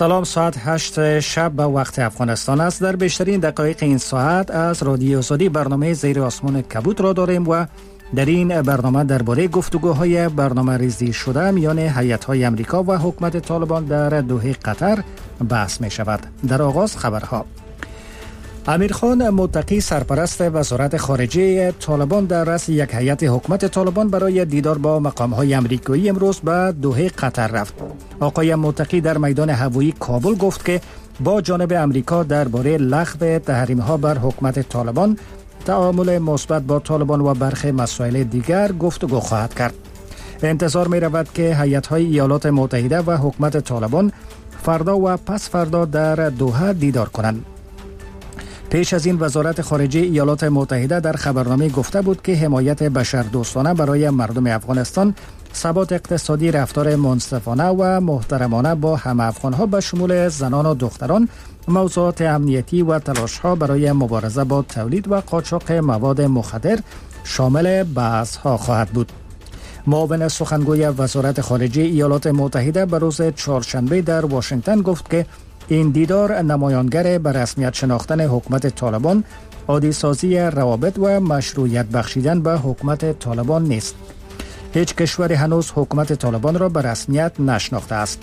سلام، ساعت 8 شب به وقت افغانستان است. در بیشترین دقایق این ساعت از رادیو آزادی برنامه زیر آسمان کبود را داریم و در این برنامه درباره گفتگوهای برنامه ریزی شده میان هیئت‌های امریکا و حکومت طالبان در دوحه قطر بحث می شود. در آغاز خبرها. امیرخان متقی سرپرست وزارت خارجه طالبان در رأس یک هیئت حکومت طالبان برای دیدار با مقام‌های امریکایی امروز به دوحه قطر رفت. آقای متقی در میدان هوایی کابل گفت که با جانب امریکا درباره لغو تحریم‌ها بر حکومت طالبان، تعامل مثبت با طالبان و برخی مسائل دیگر گفتگو خواهد کرد. انتظار می رود که هیئت‌های ایالات متحده و حکومت طالبان فردا و پس فردا در دوحه دیدار کنند. پیش از این وزارت خارجه ایالات متحده در خبرنامه گفته بود که حمایت بشردوستانه برای مردم افغانستان، ثبات اقتصادی، رفتار منصفانه و محترمانه با همه افغانها به شمول زنان و دختران، موضوعات امنیتی و تلاش‌ها برای مبارزه با تولید و قاچاق مواد مخدر شامل بحث‌ها خواهد بود. معاون سخنگوی وزارت خارجه ایالات متحده به روز چهارشنبه در واشنگتن گفت که این دیدار نمایانگر به رسمیت شناختن حکومت طالبان، عادی سازی روابط و مشروعیت بخشیدن به حکومت طالبان نیست. هیچ کشوری هنوز حکومت طالبان را به رسمیت نشناخته است.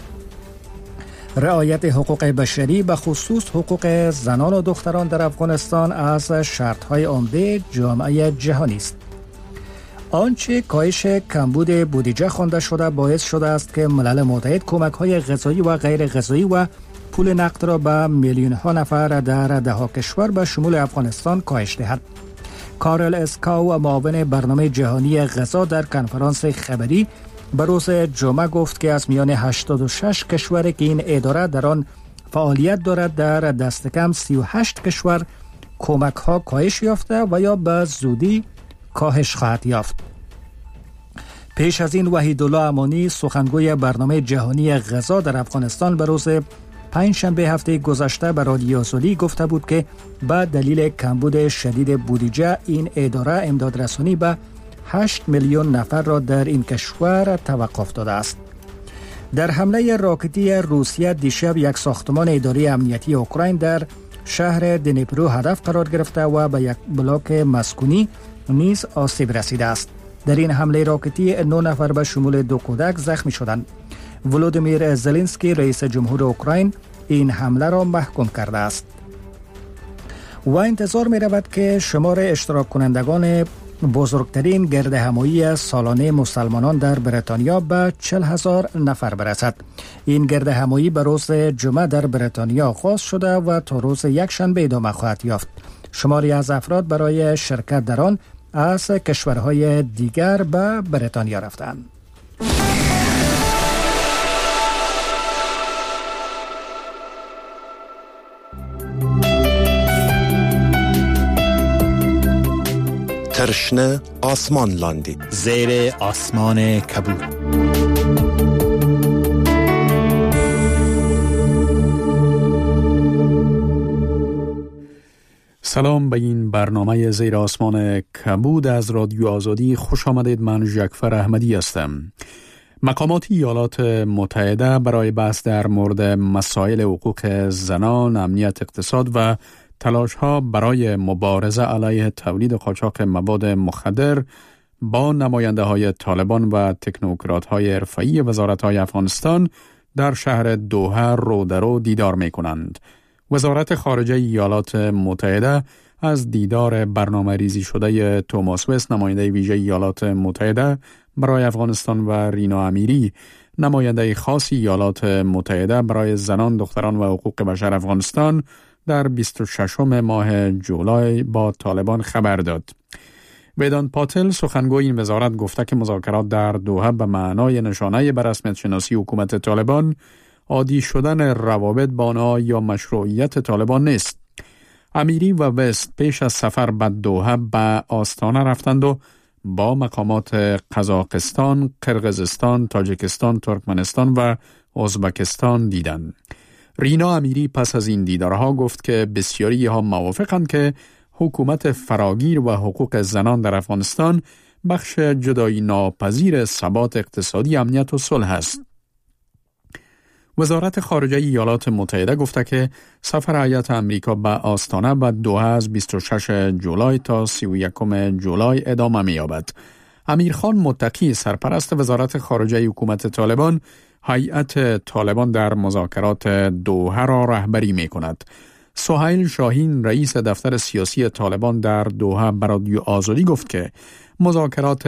رعایت حقوق بشری به خصوص حقوق زنان و دختران در افغانستان از شرط‌های عمده جامعه جهانی است. آنچه کاهش کمبود بودجه خوانده شده باعث شده است که ملل متحد کمک‌های غذایی و غیر غذایی و پول نقد را به میلیون‌ها نفر در ده‌ها کشور به شمول افغانستان کاهش دهد. کارل اسکاو، معاون برنامه جهانی غذا، در کنفرانس خبری به روز جمعه گفت که از میان 86 کشوری که این اداره در آن فعالیت دارد، در دست کم 38 کشور کمک‌ها کاهش یافته و یا به زودی کاهش خواهد یافت. پیش از این وحیدالله امانی، سخنگوی برنامه جهانی غذا در افغانستان، به روز پنجشنبه هفته گذشته به رادیو آزادی گفته بود که به دلیل کمبود شدید بودجه این اداره امدادرسانی به 8 میلیون نفر را در این کشور توقف داده است. در حمله راکتی روسیه دیشب یک ساختمان اداره امنیتی اوکراین در شهر دنیپرو هدف قرار گرفته و به یک بلاک مسکونی نیز آسیب رسیده است. در این حمله راکتی 9 نفر به شمول 2 کودک زخمی شدند. ولودیمیر زلنسکی، رئیس جمهور اوکراین، این حمله را محکوم کرده است. و انتظار می رود که شمار اشتراک کنندگان بزرگترین گرد همایی سالانه مسلمانان در بریتانیا به 40,000 نفر برسد. این گرد همایی به روز جمعه در بریتانیا آغاز شده و تا روز یکشنبه ادامه خواهد یافت. شماری از افراد برای شرکت در آن از کشورهای دیگر به بریتانیا رفتند. ترشنه آسمان لاندی زیر آسمان کبود. سلام به این برنامه زیر آسمان کبود از رادیو آزادی. خوش آمدید. من جعفر احمدی هستم. مقامات ایالات متحده برای بحث در مورد مسائل حقوق زنان، امنیت اقتصاد و تلاش‌ها برای مبارزه علیه تولید قاچاق مواد مخدر با نماینده‌های طالبان و تکنوکرات‌های حرفه‌ای وزارت‌های افغانستان در شهر دوحه رو در رو دیدار می‌کنند. وزارت خارجه ایالات متحده از دیدار برنامه ریزی شده توماس وست، نماینده ویژه ایالات متحده برای افغانستان، و رینا امیری، نماینده خاص ایالات متحده برای زنان، دختران و حقوق بشر افغانستان، در 26 ماه جولای با طالبان خبر داد. ویدانت پاتل، سخنگوی این وزارت، گفته که مذاکرات در دوحه به معنای نشانه به رسمیت شناسی حکومت طالبان، عادی شدن روابط با آنها یا مشروعیت طالبان نیست. امیری و وست پیش از سفر به دوحه به آستانه رفتند و با مقامات قزاقستان، قرقیزستان، تاجیکستان، ترکمنستان و ازبکستان دیدند. رینا امیری پس از این دیدارها گفت که بسیاری ها موافقند که حکومت فراگیر و حقوق زنان در افغانستان بخش جدایی ناپذیر ثبات اقتصادی، امنیت و صلح است. وزارت خارجه ایالات متحده گفته که سفر هیئت امریکا به آستانه و دوحه از 26 جولای تا 31 جولای ادامه می‌یابد. امیرخان متقی سرپرست وزارت خارجه حکومت طالبان هیئت طالبان در مذاکرات دوحه را رهبری می‌کند. سهیل شاهین رئیس دفتر سیاسی طالبان در دوحه به رادیو آزادی گفت که مذاکرات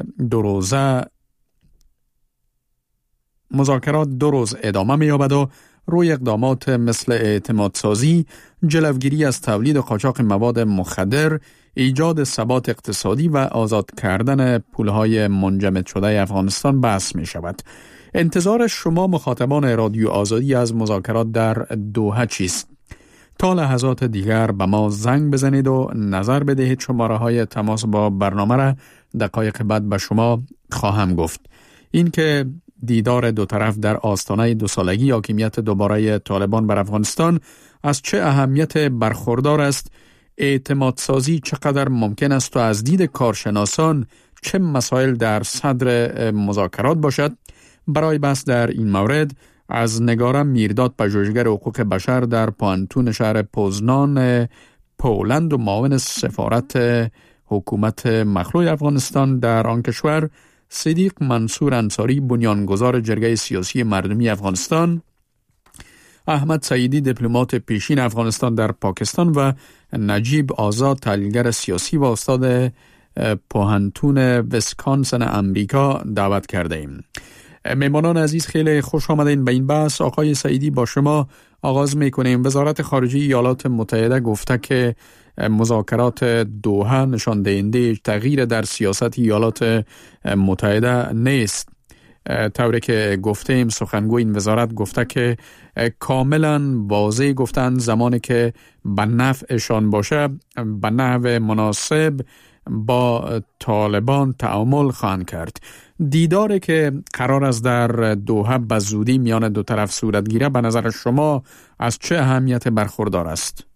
دو روز ادامه می‌یابد و روی اقدامات مثل اعتمادسازی، جلوگیری از تولید و قاچاق مواد مخدر، ایجاد ثبات اقتصادی و آزاد کردن پولهای منجمد شده افغانستان بحث می شود. انتظار شما مخاطبان رادیو آزادی از مذاکرات در دوحه چیست؟ تا لحظات دیگر به ما زنگ بزنید و نظر بدهید. شماره های تماس با برنامه را دقایق بعد به شما خواهم گفت. این که دیدار دو طرف در آستانه 2 سالگی حاکمیت دوباره طالبان بر افغانستان از چه اهمیت برخوردار است، اعتمادسازی چقدر ممکن است و از دید کارشناسان چه مسائل در صدر مذاکرات باشد؟ برای بحث در این مورد از نگاره میرداد پژوهشگر حقوق بشر در پانتون شهر پوزنان پولند و معاون سفارت حکومت مخلوع افغانستان در آن کشور، صدیق منصور انصاری بنیانگذار جرگه سیاسی مردمی افغانستان، احمد سعیدی دیپلمات پیشین افغانستان در پاکستان و نجیب آزاد تحلیلگر سیاسی و استاد پوهنتون ویسکانسن امریکا دعوت کرده ایم. مهمانان عزیز خیلی خوش آمدین به این بحث. آقای سعیدی با شما آغاز میکنیم. وزارت خارجه ایالات متحده گفته که مذاکرات دوحه نشان دهنده تغییر در سیاست ایالات متحده نیست. طوری که گفتیم سخنگوی این وزارت گفته که کاملا واضح گفتن زمانی که به نفعشان باشه به نحو مناسب با طالبان تعامل خواهند کرد. دیداری که قرار است در دوحه به زودی میان دو طرف صورت گیره به نظر شما از چه اهمیت برخوردار است؟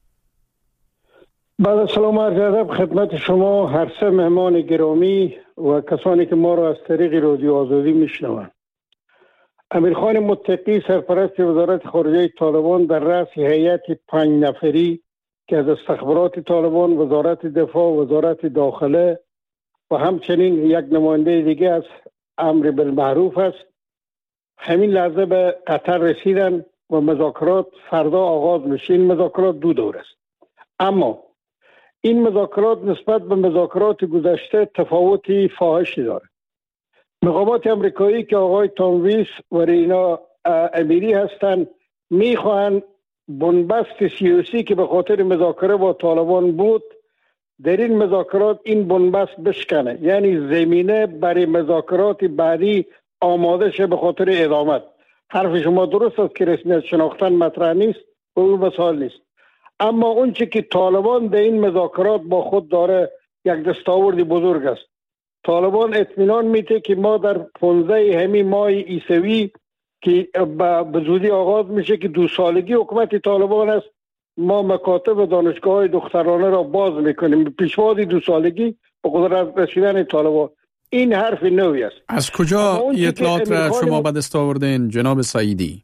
بعد سلام عرض ادب خدمت شما هر سه مهمان گرامی و کسانی که ما را از طریق رادیو آزادی میشنوند. امیرخان متقی سرپرست وزارت خارجه طالبان در رأس هیئت 5 نفری که از استخبارات طالبان، وزارت دفاع، وزارت داخله و همچنین یک نماینده دیگه از امر بالمعروف است، همین لحظه به قطر رسیدن و مذاکرات فردا آغاز میشه. این مذاکرات 2 دور است، اما این مذاکرات نسبت به مذاکرات گذشته تفاوتی فاحشی داره. مقامات امریکایی که آقای تام ویس و رینا امیری هستند میخواهند بنبست سیاسی که به خاطر مذاکره با طالبان بود در این مذاکرات این بنبست بشکنه، یعنی زمینه برای مذاکرات بعدی آماده شه به خاطر ادامت. حرف شما درست است که رسمیت شناختن مطرح نیست و اون مسائل نیست، اما اون چی که طالبان در این مذاکرات با خود داره یک دستاورد بزرگ است. طالبان اطمینان میده که ما در 15 همین ماه عیسوی که به زودی آغاز میشه که 2 سالگی حکومت طالبان است، ما مکاتب و دانشگاه دخترانه را باز میکنیم پیشواز 2 سالگی به قدرت رسیدن طالبان. این حرف نوی است. از کجا اطلاعات را شما به دست آوردین جناب سعیدی؟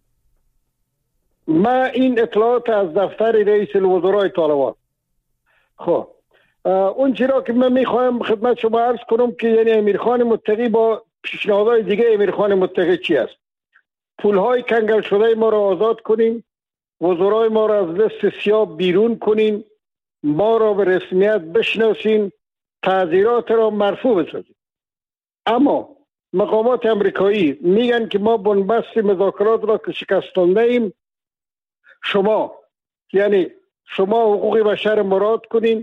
ما این اطلاعات از دفتر رئیس الوزراء طالبان. خب اون چیزا که من میخوایم خدمت شما عرض کنم که یعنی امیرخان متقی با پیشنهادهای دیگه امیرخان متقی چی است؟ پولهای کنگل شده ما را آزاد کنین، وزرای ما را از لیست سیاه بیرون کنین، ما را به رسمیت بشناسین، تعزیرات را مرفوع بسازین. اما مقامات امریکایی میگن که ما بنبست مذاکرات را که شکستانده ایم، شما حقوق بشر مراد کنین،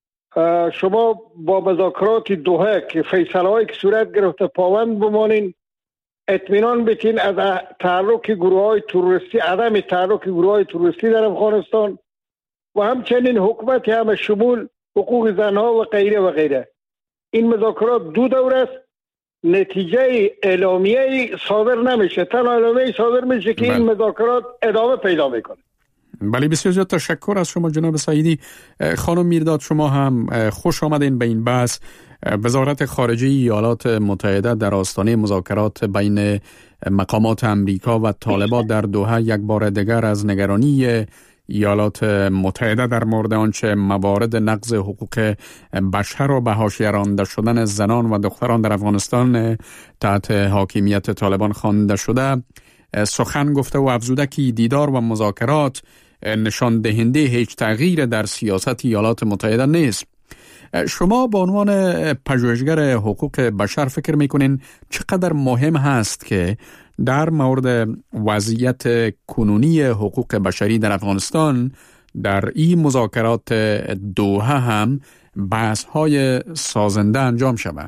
شما با مذاکرات دوحه که فیصله‌ای که صورت گرفته پابند بمانین، اطمینان بتین از تحرک گروه‌های تروریستی، عدم تحرک گروه‌های تروریستی در افغانستان و همچنین حکومت همه شمول حقوق زنها و غیره و غیره. این مذاکرات 2 دور است، نتیجه اعلامیه صادر نمیشه، تنها اعلامیه صادر میشه که این مذاکرات ادامه پیدا میکنه. بله بسیار زیاد تشکر از شما جناب سعیدی. خانم میرداد شما هم خوش آمدین به این بحث. وزارت خارجه ایالات متحده در آستانه مذاکرات بین مقامات امریکا و طالبان در دوحه یک بار دیگر از نگرانی ایالات متحده در مورد آنچه موارد نقض حقوق بشر و به حاشیه رانده شدن زنان و دختران در افغانستان تحت حاکمیت طالبان خوانده شده سخن گفته و افزوده که دیدار و مذاکرات نشان دهنده هیچ تغییر در سیاست ایالات متحده نیست. شما به عنوان پژوهشگر حقوق بشر فکر میکنین چقدر مهم هست که در مورد وضعیت کنونی حقوق بشری در افغانستان در این مذاکرات دوحه هم بحث های سازنده انجام شود؟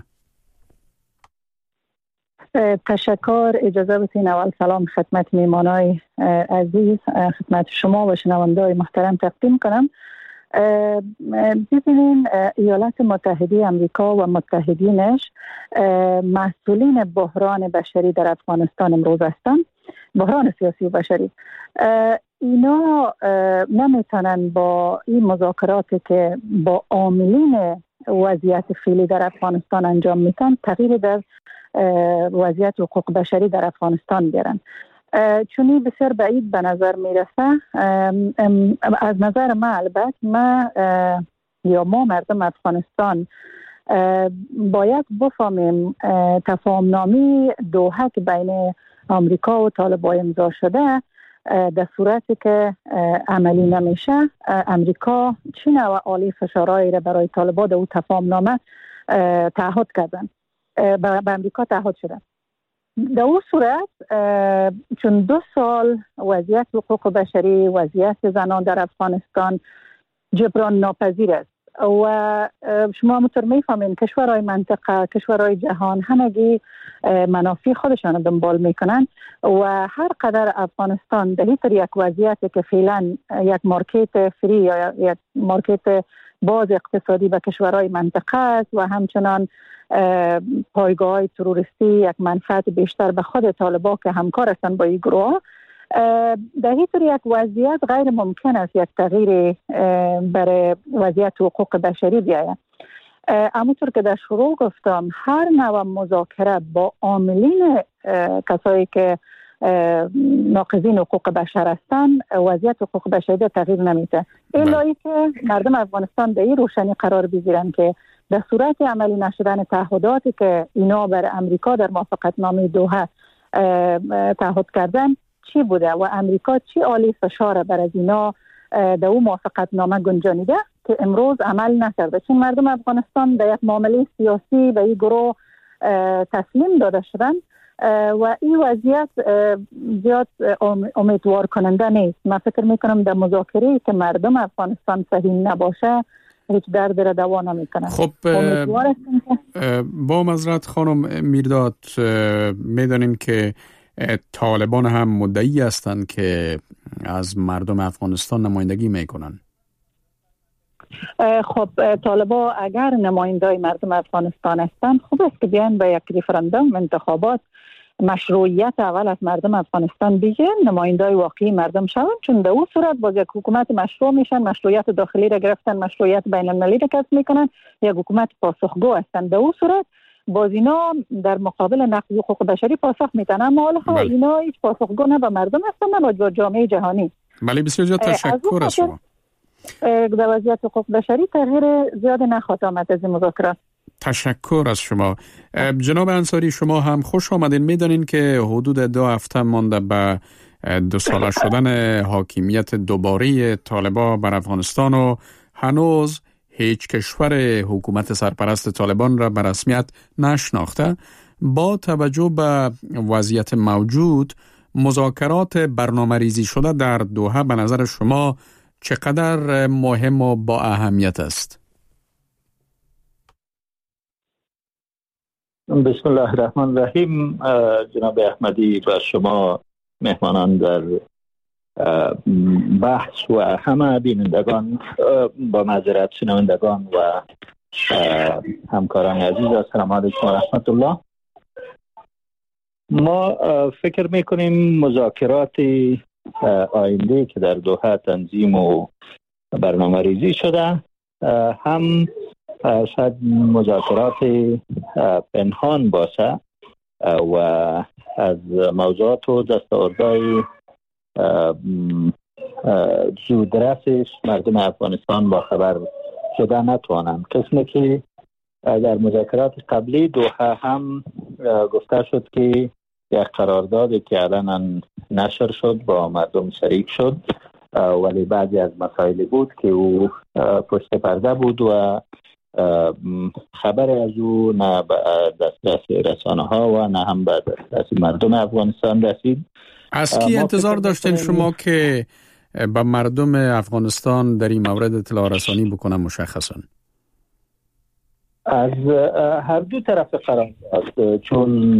تشکر. اجازه بدین اول سلام خدمت میهمانای عزیز، خدمت شما و شنونده‌های محترم تقدیم کنم. ببینین ایالات متحده امریکا و متحدینش مسئولین بحران بشری در افغانستان امروز هستند، بحران سیاسی و بشری. اینا نمیتونن با این مذاکراتی که با عاملین وضعیت فعلی در افغانستان انجام میتن تغییر در وضعیت حقوق بشری در افغانستان بیارن، چونی بسیار بعید به نظر میرسه. از نظر ما البته ما مردم افغانستان باید بفهمیم تفاهمنامه دوحه که بین آمریکا و طالبان امضا شده در صورتی که عملی نمیشه، امریکا چه نوع عالی فشارهایی را برای طالبان در او تفاهمنامه تعهد کردن، به امریکا تعهد شده. در اون صورت چون 2 سال وضعیت حقوق بشری، وضعیت زنان در افغانستان جبران ناپذیر است و شما همونطور میفهمین کشورهای منطقه، کشورهای جهان همگی منافع خودشان دنبال میکنن و هر قدر افغانستان در یک وضعیتی که فعلا یک مارکت فری یا یک مارکت باز اقتصادی به کشورهای منطقه است و همچنان پایگاه تروریستی یک منفعت بیشتر به خود طالبان که همکار هستند با این گروه، در این طور یک وضعیت غیر ممکن است یک تغییر برای وضعیت حقوق بشری بیاید. همونطور که در شروع گفتم هر نوع مذاکره با عاملین کسایی که ناقضین حقوق بشر هستند وضعیت حقوق بشری تغییر نمیده، الا که مردم افغانستان به این روشنی قرار بگیرن که در صورت عملی نشدن تعهداتی که اینا بر امریکا در موافقتنامه دوحه تعهد کردن چی بوده و امریکا چی عالی فشار بر از اینا در اون موافقتنامه گنجانیده که امروز عمل نکرده، چون مردم افغانستان در یک معامله سیاسی به این گروه تسلیم داده شدن و این وضعیت زیاد امیدوار کننده نیست. من فکر میکنم در مذاکره که مردم افغانستان صحیح نباشه هیچ درد را دوا نمیکنه. خب با معذرت خانم میرداد، میدانیم که طالبان هم مدعی هستند که از مردم افغانستان نمایندگی میکنن. خب طالبان اگر نمایندای مردم افغانستان هستند خوب است که بیان به یک ریفرندوم انتخابات مشروعیت اول از مردم افغانستان بگیرن، نمایندای واقعی مردم شون، چون در اون صورت باز یک حکومت مشروع میشن، مشروعیت داخلی را گرفتن، مشروعیت بین المللی را کسب میکنن، یک حکومت پاسخگو هستن. در اون صورت باز اینا در مقابل نقض حقوق بشری پاسخ میدن، اما حالا اینا هیچ پاسخگو نه به مردم هستن نه به جامعه جهانی. بله بسیار زیاد تشکر از شما. در وضعیت حقوق بشری تغییر زیاد نخواهد آمد از این مذاکرات. تشکر از شما. جناب انصاری، شما هم خوش آمدین. میدانین که حدود 2 هفته مانده به 2 ساله شدن حاکمیت دوباره طالبان بر افغانستان و هنوز هیچ کشور حکومت سرپرست طالبان را به رسمیت نشناخته. با توجه به وضعیت موجود مذاکرات برنامه ریزی شده در دوحه به نظر شما چقدر مهم و با اهمیت است؟ بسم الله الرحمن الرحیم. جناب احمدی و شما مهمانان در بحث و همه بینندگان با معذرت شنوندگان و همکاران عزیز، السلام علیکم و رحمت الله. ما فکر میکنیم مذاکرات آینده که در دوحه تنظیم و برنامه ریزی شده هم شاید مذاکرات پنهان باشه و از موضوعات و دستاوردهای زودرسش مردم افغانستان با خبر شده نتوانند. قسمی که در مذاکرات قبلی دوحه هم گفته شد که یک قراردادی که الان نشر شد با مردم شریک شد، ولی بعضی از مسائلی بود که او پشت پرده بود و خبر از او نه به دسترس رسانه ها و نه هم به دسترس مردم افغانستان رسید. از کی انتظار داشتین شما که به مردم افغانستان در این مورد اطلاع رسانی بکنن مشخصا؟ از هر دو طرف قرارداد، چون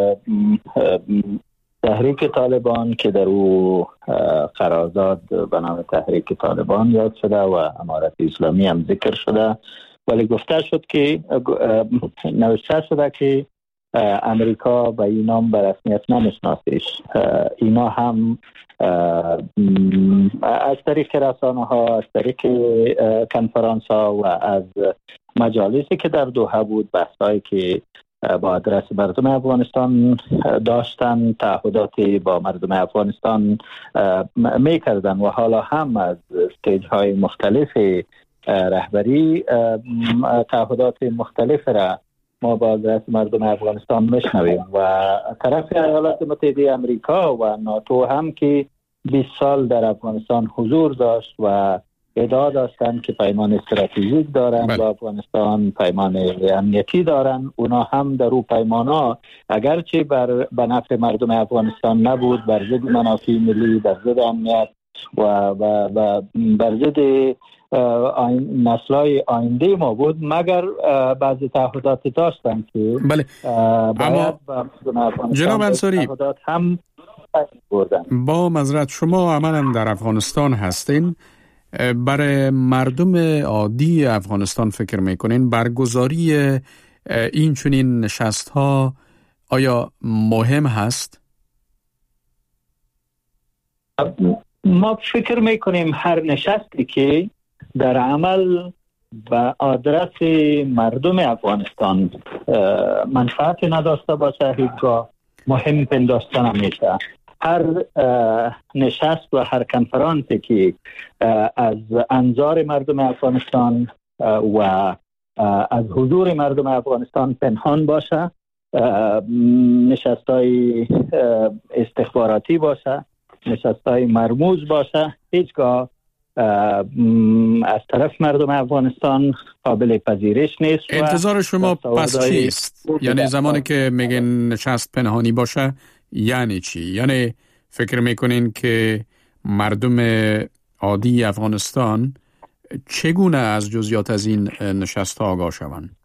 تحریک طالبان که در او قرارداد به نام تحریک طالبان یاد شده و امارت اسلامی هم ذکر شده، ولی گفته شد که نوشته شده که امریکا به این نام به رسمیت نمیشناسیش. اینا هم از طریق رسانه ها، از طریق کنفرانس ها و از مجالسی که در دوحه بود، بحثایی که با آدرس مردم افغانستان داشتن، تعهداتی با مردم افغانستان میکردن و حالا هم از استیج های مختلف رهبری تعهدات مختلف را ما با آدرس مردم افغانستان میشنویم و طرف ایالات متحده امریکا و ناتو هم که 20 سال در افغانستان حضور داشت و ادعا داشتن که پیمان استراتژیک دارن با افغانستان، پیمان امنیتی دارن، اونا هم در او پیمانا اگرچه به نفع مردم افغانستان نبود، بر ضد منافع ملی، بر ضد امنیت و بر ضد نسل‌های آینده ما بود، مگر بعضی تعهدات داشتن که بله. اما جناب انصاری هم بردن. با معذرت شما عملاً در افغانستان هستین، برای مردم عادی افغانستان فکر میکنین برگزاری این چنین نشست ها آیا مهم هست؟ ما فکر میکنیم هر نشستی که در عمل به آدرس مردم افغانستان منفعت نداشته باشه هیچگاه مهم پنداشته نمیشه. هر نشست و هر کنفرانسی که از انظار مردم افغانستان و از حضور مردم افغانستان پنهان باشه، نشستای استخباراتی باشه، نشستای مرموز باشه، هیچگاه از طرف مردم افغانستان قابل پذیرش نیست. انتظار شما پس چیست؟ یعنی زمانی که میگن نشست پنهانی باشه یعنی چی؟ یعنی فکر میکنین که مردم عادی افغانستان چگونه از جزئیات از این نشست ها آگاه شوند؟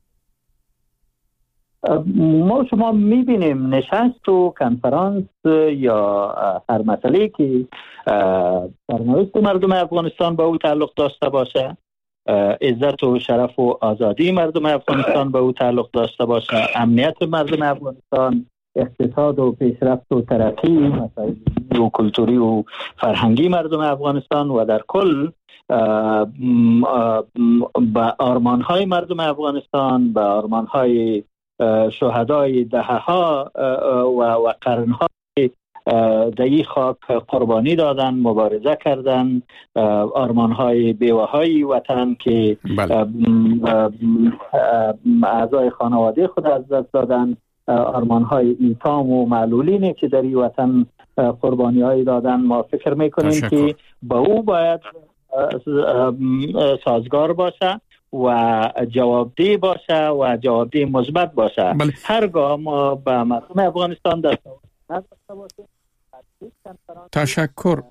ما شما میبینیم نشست و کنفرانس یا هر مسئله که سرنوشت مردم افغانستان به او تعلق داشته باشه، عزت و شرف و آزادی مردم افغانستان به او تعلق داشته باشه، امنیت مردم افغانستان، اقتصاد و پیشرفت و ترقی، مسائل و کلتوری و فرهنگی مردم افغانستان و در کل به آرمان‌های مردم افغانستان، به آرمان‌های شهدای دهه‌ها و قرن‌ها در این خاک قربانی دادن، مبارزه کردن، آرمان‌های بیوه‌های وطن که اعضای خانواده خود از دست دادن، آرمان‌های ایتام و معلولینی که در این وطن قربانی‌های دادن، ما فکر می‌کنیم که با او باید سازگار باشه و جوابدهی باشه و جوابدهی مثبت باشه. هرگاه ما به مردم افغانستان دست نداشته باشیم. تشکر.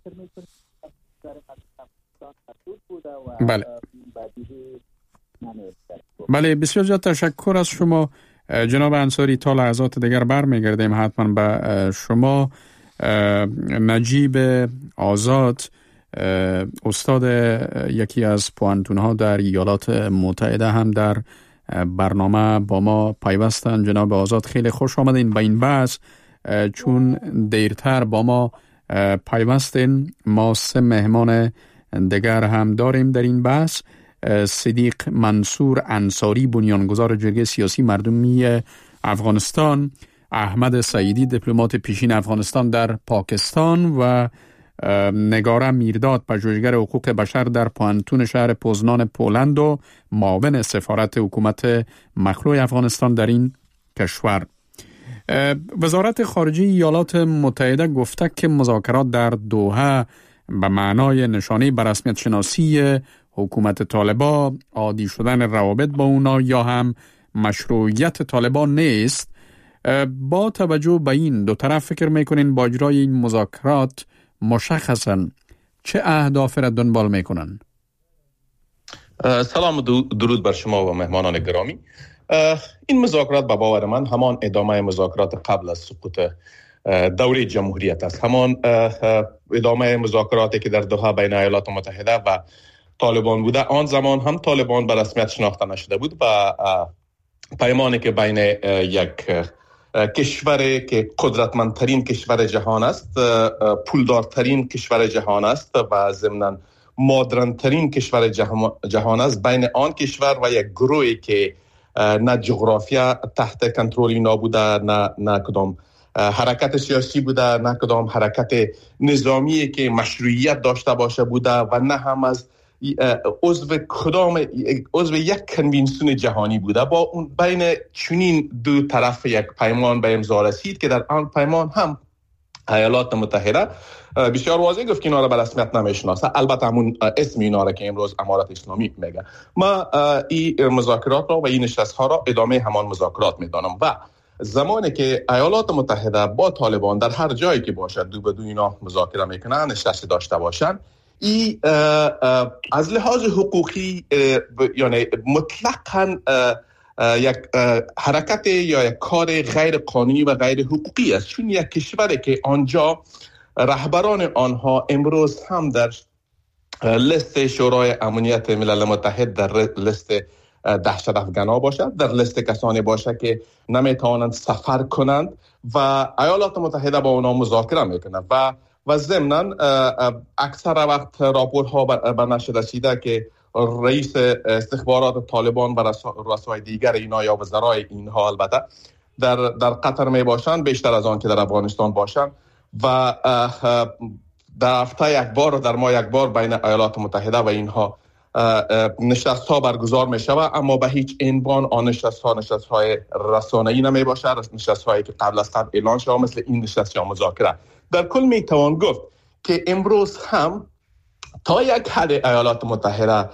بله بسیار زیاد تشکر از شما جناب انصاری. تا لحظات دیگر برمیگردیم حتما به شما. نجیب آزاد استاد یکی از پوانتون‌ها در ایالات متحده هم در برنامه با ما پیوستن. جناب آزاد خیلی خوش آمدین به این بحث. چون دیرتر با ما پیوستین، ما 3 مهمان دیگر هم داریم در این بحث. صدیق منصور انصاری، بنیانگذار جرگه سیاسی مردمی افغانستان، احمد سعیدی دیپلمات پیشین افغانستان در پاکستان و نگاره میرداد پژوهشگر حقوق بشر در پوهنتون شهر پوزنان پولند و معاون سفارت حکومت مخلوع افغانستان در این کشور. وزارت خارجه ایالات متحده گفته که مذاکرات در دوحه به معنای نشانه به رسمیت شناسی حکومت طالبان، عادی شدن روابط با اونا یا هم مشروعیت طالبان نیست. با توجه به این دو طرف فکر میکنین با اجرای این مذاکرات مشخصاً چه اهدافی را دنبال میکنن؟ سلام و درود بر شما و مهمانان گرامی. این مذاکرات به باور من همان ادامه مذاکرات قبل از سقوط دوره جمهوریت است. همان ادامه مذاکراتی که در دوحه بین ایالات متحده و طالبان بوده. آن زمان هم طالبان به رسمیت شناخته نشده بود و پیمانی که بین یک کشوری که قدرتمندترین کشور جهان است، پولدارترین کشور جهان است و ضمناً مدرن‌ترین کشور جهان است، بین آن کشور و یک گروهی که نه جغرافیا تحت کنترل اینا بوده، نه کدام حرکت سیاسی بوده، نه کدام حرکت نظامی که مشروعیت داشته باشه بوده و نه هم از عضو یک کنوانسیون جهانی بوده. با اون بین چنین دو طرف یک پیمان به امضا رسید که در آن پیمان هم ایالات متحده بسیار واضح گفت که اینا را به رسمیت نمیشناسه، البته همون اسم اینا را که امروز امارت اسلامی میگه. ما این مذاکرات را و این نشست ها را ادامه همان مذاکرات میدانم و زمانی که ایالات متحده با طالبان در هر جایی که باشد دو به دو اینا مذاکره میکنن، نشست داشته باشن، این از لحاظ حقوقی یعنی مطلقاً یک حرکت یا یک کار غیر قانونی و غیر حقوقی است، چون یک کشوری که آنجا رهبران آنها امروز هم در لیست شورای امنیت ملل متحد در لیست دهشت افغانا باشد، در لیست کسانی باشد که نمیتوانند سفر کنند و ایالات متحده با اونا مذاکره میکنند و ضمناً اکثر وقت راپورها به نشر رسیده که رئیس استخبارات طالبان و رؤسای دیگر اینا یا وزرای اینها البته در قطر می باشند بیشتر از آن که در افغانستان باشند و در هفته یک بار و در ماه یک بار بین ایالات متحده و اینها نشست ها برگزار می شود، اما به هیچ عنوان آن نشست های رسانه‌ای نمی باشد، نشست هایی که قبل از قبل اعلان شده مثل این نشست یا مذاکره. در کل می توان گفت که امروز هم تا یک حد ایالات متحده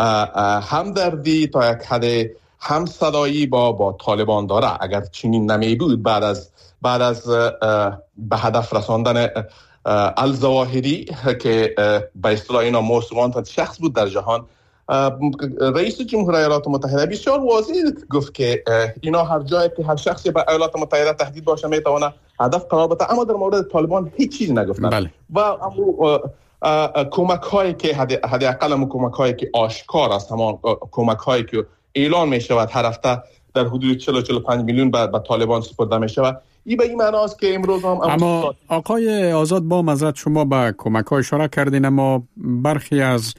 همدردی، تا یک حد همصدایی با طالبان داره. اگر چنین نمی بود بعد از به هدف رساندن الظواهری که به اصطلاح اینا موست وانتد شخص بود در جهان، رئیس جمهور ایالات متحده بسیار واضح گفت که اینا هر جایی که هر شخصی به ایالات متحده تهدید باشه میتونه هدف قرار بده، اما در مورد طالبان هیچ چیزی نگفتن. بله. و کمک هایی که حداقل کمک هایی که آشکار است، همان کمک هایی که اعلان می شود هر هفته در حدود 40-45 میلیون به طالبان سپرده می شود، این به این معنی است که امروز هم اما آقای آزاد با معذرت شما به کمک ها اشاره کردین، اما برخی از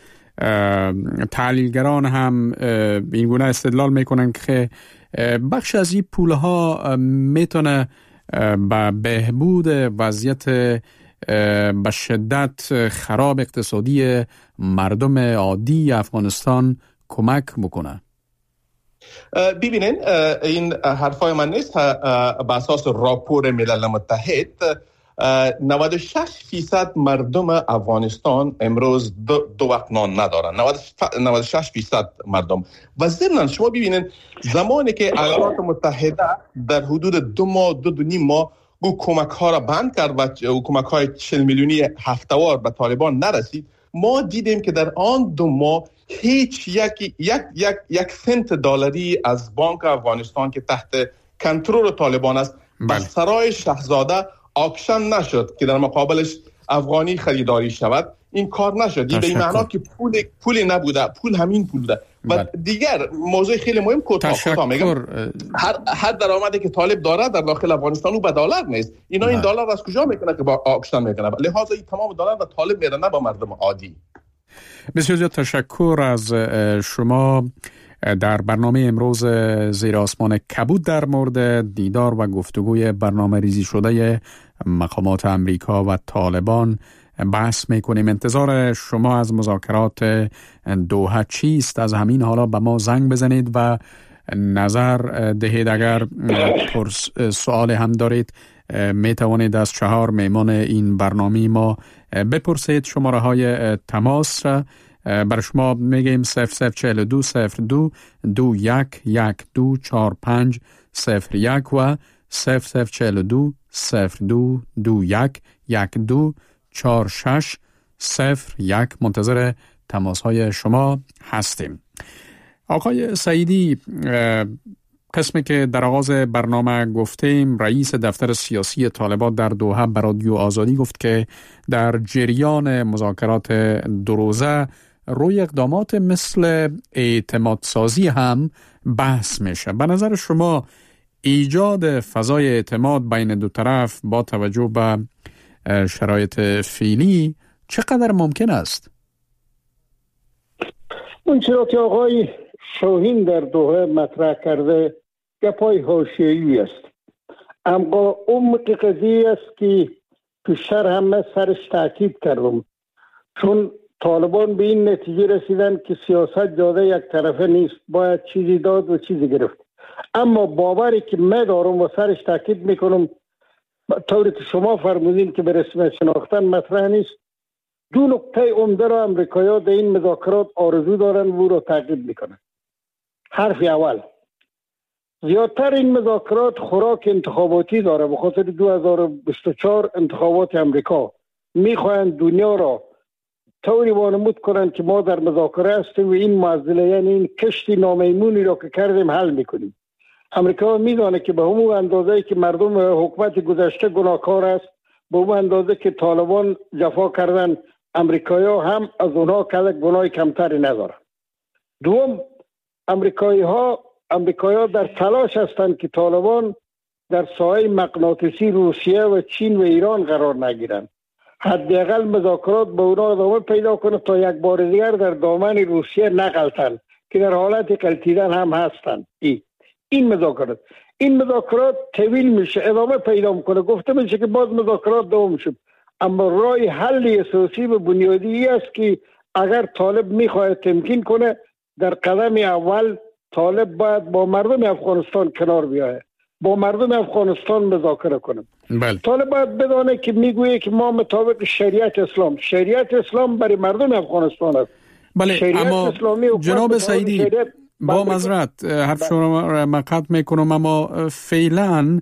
تحلیلگران هم این گونه استدلال میکنن که بخش از این پول ها میتونه به بهبود وضعیت به شدت خراب اقتصادی مردم عادی افغانستان کمک بکنه. ببینین این حرفای من نیست، به اساس راپور ملل متحد 96% مردم افغانستان امروز دو وقت نان ندارن، 96% مردم. و ضمن شما ببینین زمانی که ایالات متحده در حدود 2 ماه 2.5 ماه کمک ها را بند کرد و کمک های 40 میلیونی هفته‌وار به طالبان نرسید، ما دیدیم که در آن 2 ماه هیچ یک سنت دلاری از بانک افغانستان که تحت کنترل طالبان است به سرای شاهزاده آکشن نشد که در مقابلش افغانی خریداری شود. این کار نشد. این به این معنا که پولی نبوده، پول همین پول بوده. و دیگر موضوع خیلی مهم کوتاه میگم، هر درآمدی که طالب داره در داخل افغانستان او به دلار نیست. اینا این دلار از کجا میکنه که با آکشن میکنه؟ لہذا این تمام دلار به طالب میره، نه با مردم عادی. بسیار زیاد تشکر از شما در برنامه امروز زیر آسمان کبود در مورد دیدار و گفتگوی برنامه ریزی شده مقامات امریکا و طالبان بحث میکنیم. انتظار شما از مذاکرات دوحه چیست؟ از همین حالا به ما زنگ بزنید و نظر دهید. اگر سوال هم دارید می توانید از 4 میمان این برنامه ما بپرسید. شماره های تماس را برای شما میگیم 0042 02 21 1245 01 و 0042 02 21 1246 01. منتظر تماس های شما هستیم. آقای سعیدی، قسمی که در آغاز برنامه گفتیم، رئیس دفتر سیاسی طالبان در دوحه به رادیو آزادی گفت که در جریان مذاکرات دو روزه روی اقدامات مثل اعتماد سازی هم بحث میشه. به نظر شما ایجاد فضای اعتماد بین دو طرف با توجه به شرایط فعلی چقدر ممکن است؟ اون چرا که آقای شاهین در دوحه مطرح کرده گپای حاشیه‌ای است، اما عمق قضیه است که پیشتر همه سرش تاکید کردم، چون طالبان به این نتیجه رسیدن که سیاست جاده یک طرفه نیست، باید چیزی داد و چیزی گرفت. اما باوری که من دارم و سرش تاکید میکنم، طوری که شما فرمودین که به رسمیت شناختن مطرح نیست، 2 نکته عمده را امریکایی‌ها در این مذاکرات آرزو دارن و او را تعقیب میکنن. حرف اول، زیادتر این مذاکرات خوراک انتخاباتی داره، به خاطر 2024 انتخابات امریکا. میخواهند دنیا را طوری وانمود کنند که ما در مذاکره هستیم و این معضله، یعنی این کشتی نامیمونی را که کردیم حل میکنیم. امریکا میدانه که به همون اندازه‌ای که مردم حکومت گذشته گناهکار است، به اون اندازه که طالبان جفا کردن، امریکایی‌ها هم از اونها گناه کمتری ندارن. دوم، امریکایی‌ها در تلاش هستند که طالبان در سایه مغناطیسی روسیه و چین و ایران قرار نگیرند. حداقل مذاکرات به اونا ادامه پیدا کنه تا یک بار دیگر در دامن روسیه نغلطن که در حالت غلطیدن هم هستند. این مذاکرات طویل میشه، ادامه پیدا میکنه، گفته میشه که باز مذاکرات دوام میشه، اما راه حل اساسی و بنیادی است که اگر طالب میخواد تمکین کنه، در قدم اول طالب باید با مردم افغانستان کنار بیایه، با مردم افغانستان مذاکره کنه. بله. طالب باید بدانه که میگویه که ما مطابق شریعت اسلام برای مردم افغانستان است. بله، اما جناب سعیدی با معذرت حرف شما را مقطع میکنم، اما فعلا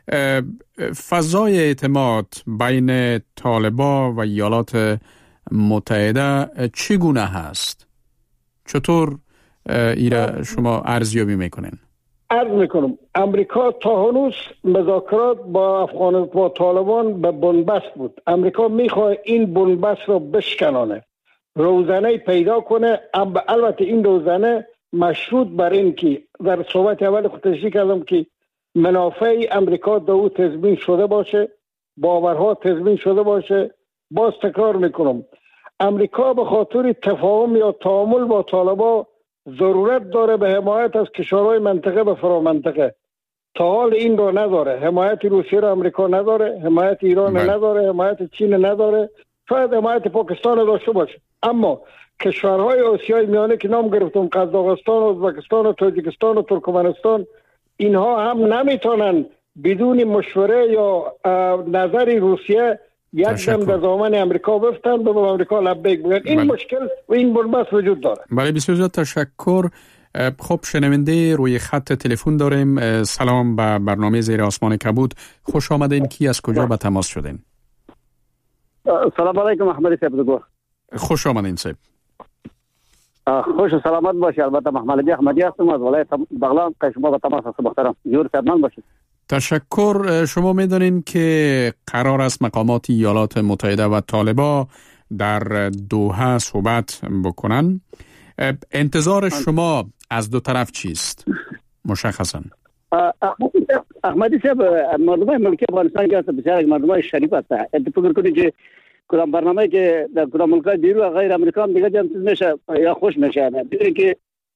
فضای اعتماد بین طالبان و ایالات متحده چگونه هست؟ چطور ایره شما ارزیابی میکنین؟ عرض میکنم، امریکا تا هنوز مذاکرات با طالبان به بنبست بود. امریکا میخواد این بنبست رو بشکنانه، روزنه پیدا کنه. البته این روزنه مشروط بر این که در صحبت اول خود تشریح کردم که منافع امریکا دو تضمین شده باشه، باورها تضمین شده باشه. باز تکرار میکنم، امریکا به خاطر تفاهم یا تعامل با طالبان ضرورت داره به حمایت از کشورهای منطقه و فرامنطقه. تا حال این رو نداره. حمایت روسیه رو امریکا نداره، حمایت ایران نداره، حمایت چین نداره، شاید حمایت پاکستان داشته باشه. اما کشورهای آسیای میانه که نام گرفتم، قزاقستان، ازبکستان و تاجیکستان و ترکمنستان، اینها هم نمیتونن بدون مشوره یا نظر روسیه یک دم در دامن امریکا بفتن و به امریکا لبیک بگن. این مشکل و این بنبست وجود داره. بله، بسیار زیاد تشکر. خب شنونده روی خط تلفن داریم. سلام به برنامه زیر آسمان کبود، خوش آمدین. کی از کجا به تماس شدین؟ سلام علیکم احمدی صاحب. خوش آمدین صاحب. خوش و سلامت باشی. البته محمد احمدی هستم از ولایت بغلان. شما به تماس هست محترم. جور صحتمند باشید. تشکر. شما میدونین که قرار است مقامات ایالات متحده و طالبان در دوحه صحبت بکنن. انتظار شما از دو طرف چیست مشخصا؟ احمدی صاحب، مردم ملک افغانستان که بسیار مردم شریف هست. فکر کنید که کدام برنامه که در کدام ملک‌های بیرون غیر امریکا هم دیگه جمع میشه یا خوش میشه. ببینید که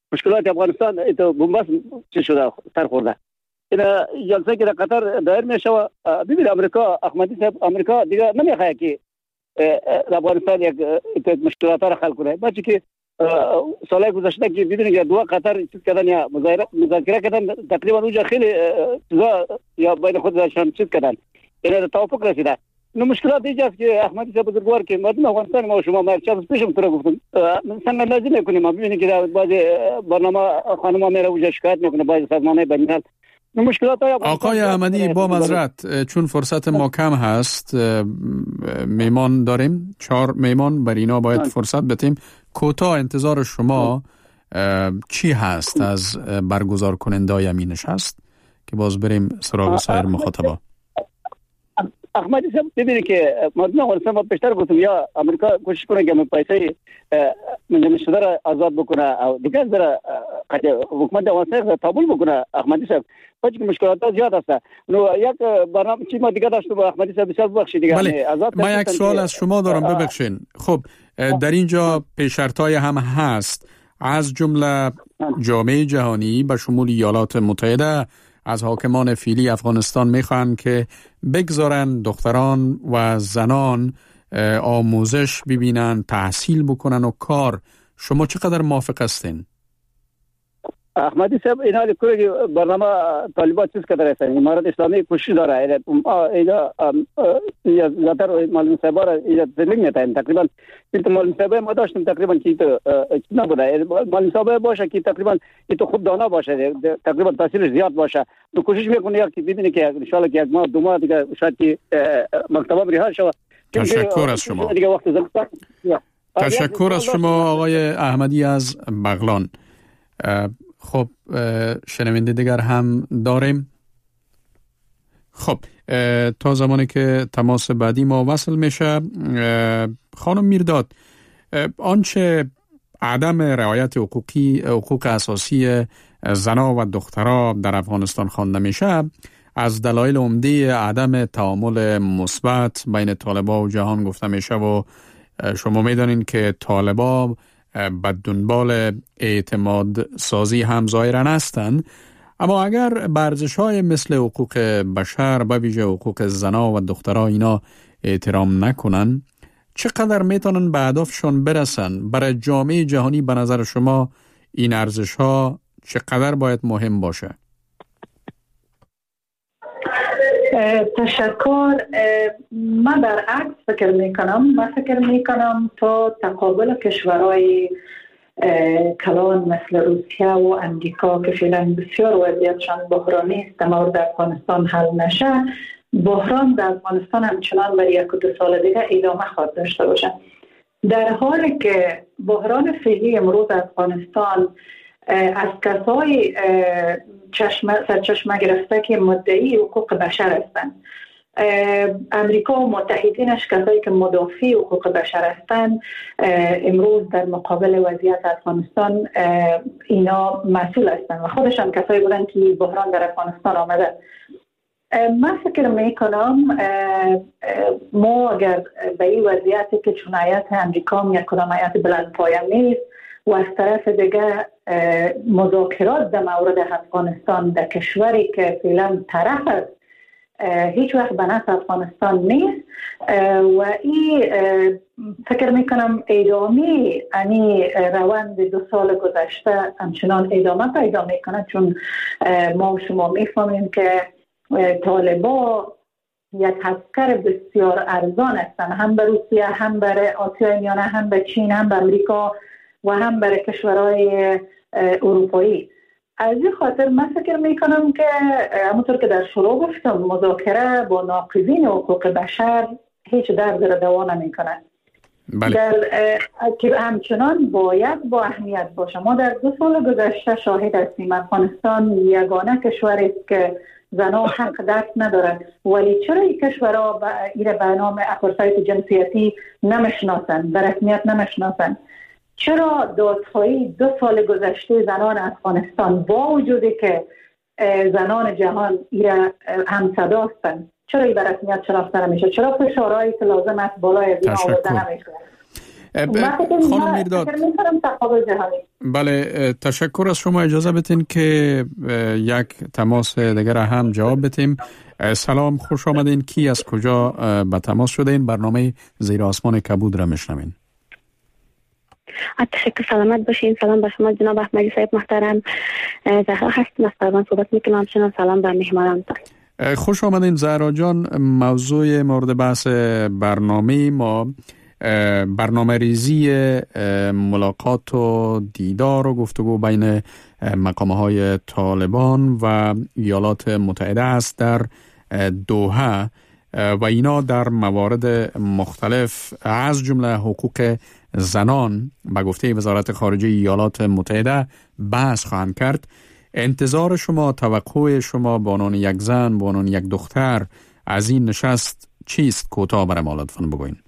مشکلات افغانستان تو بنبست چه شده سر خورده. این جلسه که در قطر دایر میشه ببین امریکا دیگه نمیخواد که افغانستان یک مشکلات را حل کنه. بچه که سالهای گذشته که دیدین که دو قطر چیز کردن یا مذاکره کردن تقریبا اونجا خیلی چیزا یا بین خودشان چیز کردن یعنی توافق رسیده. نو مشکلات اینجاست که احمدی صاحب بزرگوار که مردم افغانستان ما شما مرچاس پیشم تو را گفتم مثلا لازم نکنیم ما ببینید که بعض برنامه خانم‌ها میره اونجا شکایت میکنه بعض سازمان‌های بین‌الملل. آقای احمدی با معذرت چون فرصت ما کم هست میمان داریم 4 میمان بر اینا باید فرصت بدیم. کوتاه انتظار شما چی هست از برگزار کننده‌های همین نشست که باز بریم سراغ سایر مخاطبا؟ احمدی صاحب ببینید که مردم افغانستان ما بیشتر گفتم یا امریکا کوشش کنه که پیسه منجمد شده را آزاد بکنه او دیگه در حکومت افغانستان تابول بکنه. احمدی صاحب باید که مشکلات زیاد است. نو یک برنامه چی ما دیگه داشتم با احمدی صاحب بسیار بخشید دیگه. بله. ما یک سوال از شما دارم ببخشین. خب در اینجا پیش‌شرط‌های هم هست از جمله جامعه جهانی به شمول ایالات متحده از حاکمان فعلی افغانستان میخوان که بگذارن دختران و زنان آموزش ببینن، تحصیل بکنن و کار. شما چقدر موافق هستین؟ احمدی صاحب اینا که برنامه طالبان چیز کرده هستن امارات اسلامی کوشش داره اینا زیادتر معلم صاحب را تبلیغ می‌کنن. تقریبا این معلم صاحب ما داشتیم تقریبا که تو نبوده معلم صاحب باشه که تقریبا تو خوب دانا باشه تقریبا تاثیرش زیاد باشه. تو کوشش میکنه که ببینه که ان شاء الله که یک ماه دو ماه دیگه شاید که مکتب رها شود. تشکر از شما. تشکر از شما آقای احمدی از بغلان. خب شنونده دیگر هم داریم. خب تا زمانی که تماس بعدی ما وصل میشه خانم میرداد آنچه عدم رعایت حقوق اساسی زنا و دخترها در افغانستان خوانده میشه از دلایل عمده عدم تعامل مثبت بین طالبان و جهان گفته میشه و شما میدانین که طالبان به دنبال اعتماد سازی هم ظاهراً هستند. اما اگر ارزش‌های مثل حقوق بشر به ویژه حقوق زنا و دخترها اینا احترام نکنن چقدر میتونن به اهدافشون برسن؟ برای جامعه جهانی به نظر شما این ارزش‌ها چقدر باید مهم باشه؟ تشکر. من برعکس فکر میکنم تا تقابل کشورهای کلان مثل روسیه و امریکا که فعلا بسیار وضعیتشان بحرانی است در مورد افغانستان حل نشه بحران در افغانستان همچنان برای 1-2 سال دیگه ادامه خواهد داشته باشه. در حالی که بحران فعلی امروز افغانستان از کسای سرچشمه گرفته که مدعی حقوق بشر هستند. امریکا و متحدینش کسایی که مدافع حقوق بشر هستند امروز در مقابل وضعیت افغانستان اینا مسئول هستند و خودشان کسایی بودن که بحران در افغانستان آمده. من فکر میکنم ما اگر به این وضعیتی که چون ایالت امریکا یک کدام ایالت بلند پایه نیست و از طرف دیگه مذاکرات در مورد افغانستان در کشوری که فعلا طرف است هیچ وقت به نفع افغانستان نیست و این فکر میکنم ادامه یعنی روند 2 سال گذشته همچنان ادامه پیدا میکنه چون ما و شما میفهمیم که طالبان یک عسکر بسیار ارزان هستند هم به روسیه هم به آسیای میانه هم به چین هم به امریکا و هم برای کشورهای اروپایی. از این خاطر من فکر میکنم که همونطور که در شروع گفتم مذاکره با ناقضین حقوق بشر هیچ درد را دوا نمیکنه. که همچنان باید با اهمیت باشه. ما در 2 سال گذشته شاهد هستیم افغانستان یگانه کشوری است که زنها حق دست ندارد ولی چرا این کشورها ایره به نام اپارتاید جنسیتی نمیشناسند به رسمیت نمیشناسند؟ چرا دادخواهی 2 سال گذشته زنان افغانستان با وجودی که زنان جهان ایره هم صدا هستند چرا این به رسمیت شناخته نمیشه؟ چرا فشارهایی که لازم است بالای از این آورده نمیشه؟ خانم میرداد، بله تشکر از شما. اجازه بدین که یک تماس دیگر هم جواب بدیم. سلام، خوش آمدین. کی از کجا به تماس شدین؟ برنامه زیر آسمان کبود را میشنوین. تشکر، سلامت باشین. سلام به شما جناب احمدی صاحب محترم. زهرا هستم، از پروان صحبت میکنم. همچنین سلام به مهمانانتان. خوش آمدین زهرا جان. موضوع مورد بحث برنامه ما برنامه ریزی ملاقات و دیدار و گفتگو بین مقام‌های طالبان و ایالات متحده است در دوحه و اینا در موارد مختلف از جمله حقوق زنان به گفته وزارت خارجه ایالات متحده بحث خواهند کرد. انتظار شما، توقع شما به عنوان یک زن، به عنوان یک دختر از این نشست چیست؟ کوتاه برام لطفاً بگوین.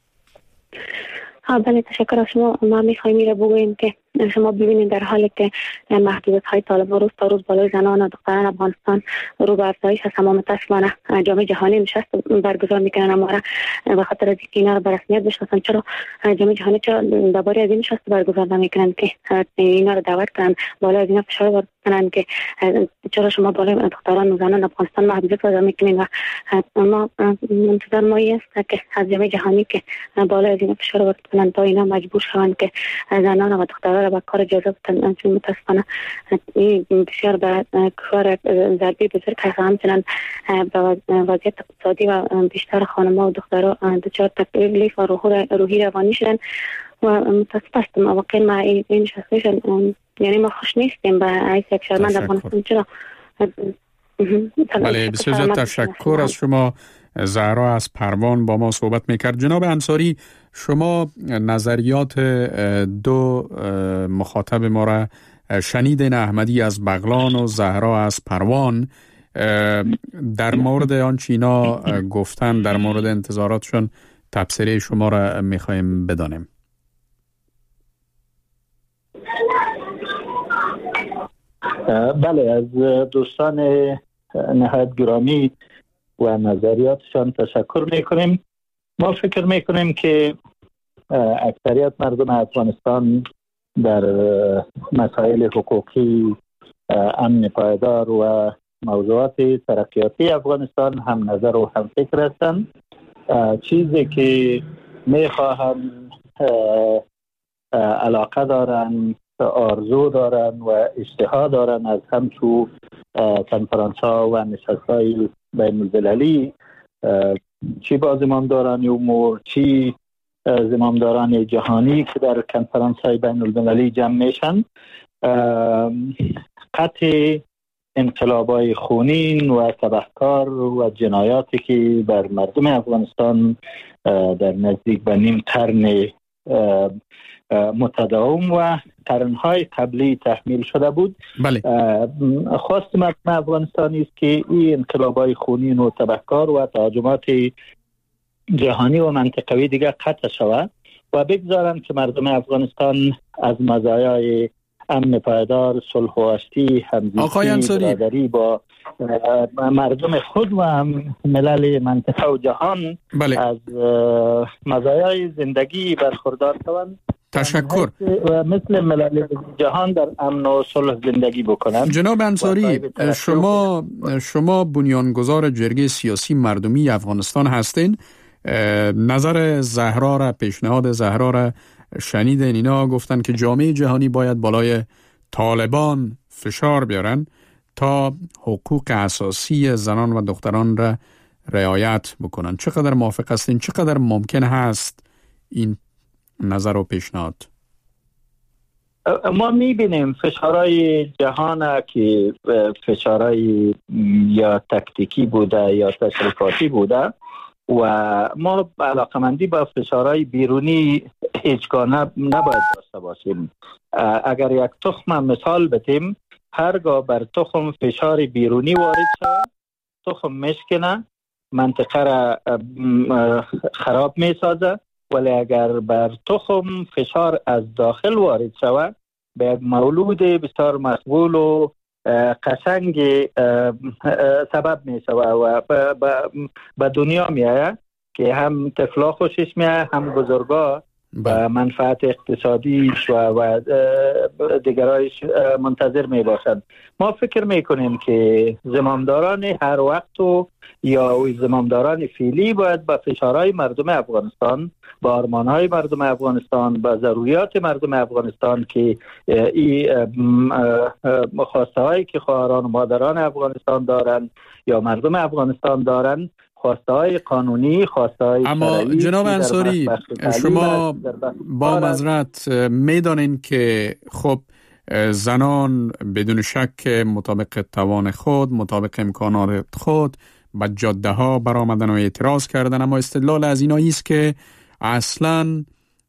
بله تشکر از شما. ما میخوایم این را بگوییم که شما ببینید در حالی که محدودیت های طالبان روز تا روز بالای زنان و دختران افغانستان رو به افزایش هست، اما متاسفانه جامعه جهانی نشست برگزار میکنن اما به خاطر از اینکه اینا رو به رسمیت بشناسن. چرا جامعه جهانی چرا درباره از این نشست برگزار نمیکنن که اینا رو دعوت کنن، بالا از اینا فشار وارد کنن که چرا شما بالای دختران و زنان افغانستان محدودیت وضع میکنین؟ و ما منتظر ما است که از جامعه جهانی که بالا از اینا فشار وارد کنن تا اینا مجبور شوند که زنان و دختران با کار اجازه بدن. چون متاسفانه این بسیار به کار ضربی بزرگ هست. همچنان به وضعیت اقتصادی و بیشتر خانم‌ها و دخترها دچار تکلیف و روحی روانی شدن و متاسف هستم. واقعا ما این شخصیشن، یعنی ما خوش نیستیم به حیث یک شهروند افغانستان. چرا؟ بله بسیار تشکر از شما. زهرا از پروان با ما صحبت میکرد. جناب انصاری، شما نظریات دو مخاطب ما را شنیدین، احمدی از بغلان و زهرا از پروان، در مورد آن چینا گفتن، در مورد انتظاراتشون تبصره شما را میخوایم بدانیم. بله، از دوستان نهایت گرامی و نظریاتشان تشکر میکنیم. ما فکر میکنیم که اکثریت مردم افغانستان در مسائل حقوقی، امن پایدار و موضوعات ترقیاتی افغانستان هم نظر و هم فکر هستند. چیزی که میخواهم، علاقه دارن، آرزو دارن و اشتها دارن از همچو کنفرانس ها و نشست های بین المللی، چی با زمامداران امور، چی زمامداران جهانی که در کنفرانس های بین المللی جمع میشن، قطع انقلابای خونین و تبهکار و جنایاتی که بر مردم افغانستان در نزدیک به نیم قرن متداوم و قرنهای قبلی تحمیل شده بود. بله. خواست مردم افغانستانی است که این انقلابای خونین و تبهکار و تهاجمات جهانی و منطقوی دیگر قطع شود و بگذارند که مردم افغانستان از مزایای امن پایدار، صلح و آشتی، همزیستی، برادری با مردم خود و ملل منطقه و جهان بله. از مزایای زندگی برخوردار شوند. تشکر. مثل ملل جهان در امن و صلح زندگی بکنند. جناب انصاری، شما بنیانگذار جرگه سیاسی مردمی افغانستان هستین. نظر زهرا را، پیشنهاد زهرا را شنیدین. اینا گفتن که جامعه جهانی باید بالای طالبان فشار بیارن تا حقوق اساسی زنان و دختران را رعایت بکنن. چقدر موافق هستین؟ چقدر ممکن هست این نظر و پیشنهاد؟ ما میبینیم فشارهای جهان که فشارهای یا تکتیکی بوده یا تشریفاتی بوده و ما علاقمندی با فشارهای بیرونی هیچگاه نباید داشته باشیم. اگر یک تخم مثال بتیم، هرگاه بر تخم فشار بیرونی وارد شود، تخم مشکنه، منطقه را خراب می سازه، ولی اگر بر تخم فشار از داخل وارد شود، به یک مولود بسیار مقبول و قشنگ سبب می شود و به دنیا می آید که هم طفلا خوشش می آید، هم بزرگا و منفعت اقتصادیش و دیگرایش منتظر می باشند. ما فکر می کنیم که زمامداران هر وقت یا زمامداران فعلی باید با فشارهای مردم افغانستان، با آرمانهای مردم افغانستان، با ضروریات مردم افغانستان که این خواسته هایی که خواهران و مادران افغانستان دارند یا مردم افغانستان دارند، خواستهای قانونی، خواستهای اما جناب انصاری، شما با معذرت میدانین که خب زنان بدون شک مطابق توان خود، مطابق امکانات خود به جاده ها برآمدن و اعتراض کردن، اما استدلال از اینایی است که اصلا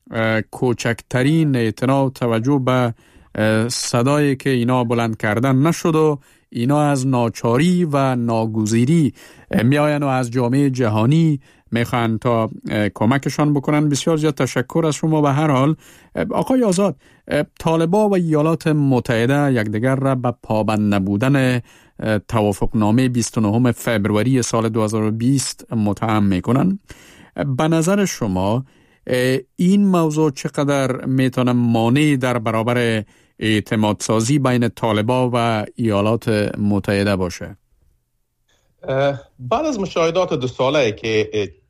کوچکترین اعتنا توجه به صدایی که اینا بلند کردن نشد و اینا از ناچاری و ناگزیری میآیند و از جامعه جهانی میخوان تا کمکشان بکنن. بسیار زیاد تشکر از شما. به هر حال آقای آزاد، طالبان و ایالات متحده یکدیگر را به پابند نبودن توافقنامه 29 فبروری سال 2020 متهم میکنن. به نظر شما این موضوع چقدر میتونه مانع در برابر اعتماد سازی بین طالبان و ایالات متحده باشه؟ بعد از مشاهدات 2 ساله که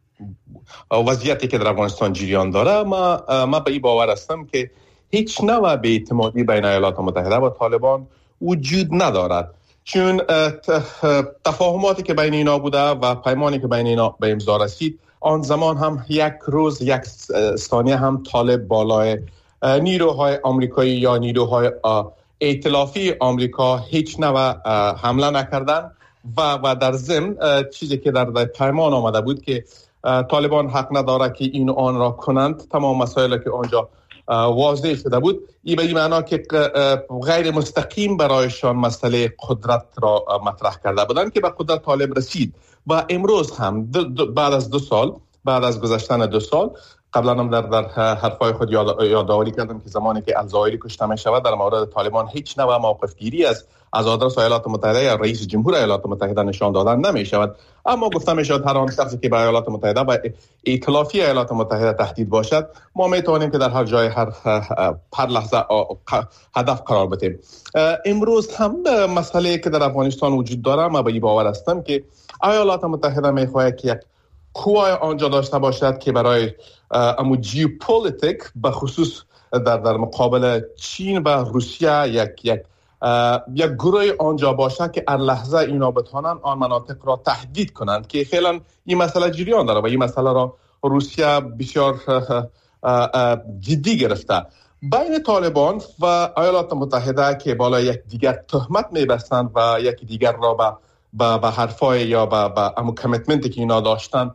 وضعیتی که در افغانستان جریان داره، ما به این باور هستم که هیچ نوع بی‌اعتمادی بین ایالات متحده و طالبان وجود ندارد، چون تفاهماتی که بین اینا بوده و پیمانی که بین اینا به امضا رسید، آن زمان هم یک روز یک ثانیه هم طالب بالای نیروهای آمریکایی یا نیروهای ائتلافی آمریکا هیچ نوع حمله نکردن و در ضمن چیزی که در پیمان آمده بود که طالبان حق نداره که این آن را کنند، تمام مسائلی که آنجا واضح شده بود، این به این معنا که غیر مستقیم برایشان مسئله قدرت را مطرح کرده بودند که به قدرت طالب رسید. و امروز هم بعد از 2 سال، بعد از گذشتن 2 سال، قبلا هم در حرفای خود یادآوری کردم که زمانی که الزائری کشته می شود در مورد طالبان هیچ نوع موقف گیری از آدرس ایالات متحده یا رئیس جمهور ایالات متحده نشان دادن نمی شود. اما گفته می شود هر آن شخصی که به ایالات متحده و ائتلافی ایالات متحده تهدید باشد، ما می توانیم که در هر جای هر لحظه هدف قرار بدیم. امروز هم مسئله که در افغانستان وجود داره، ما به این باور هستم که ایالات متحده می خواهد که یک قوای آنجا داشته باشد که برای امو جیوپولیتیک به خصوص در مقابل چین و روسیه یک گروه آنجا باشه که هر لحظه اینا بتوانند آن مناطق را تهدید کنند، که فعلا این مسئله جریان داره و این مسئله را روسیه بسیار جدی گرفته. بین طالبان و ایالات متحده که بالا یک دیگر تهمت میبستند و یک دیگر را به حرفای یا به امو کمیتمنتی که اینا داشتن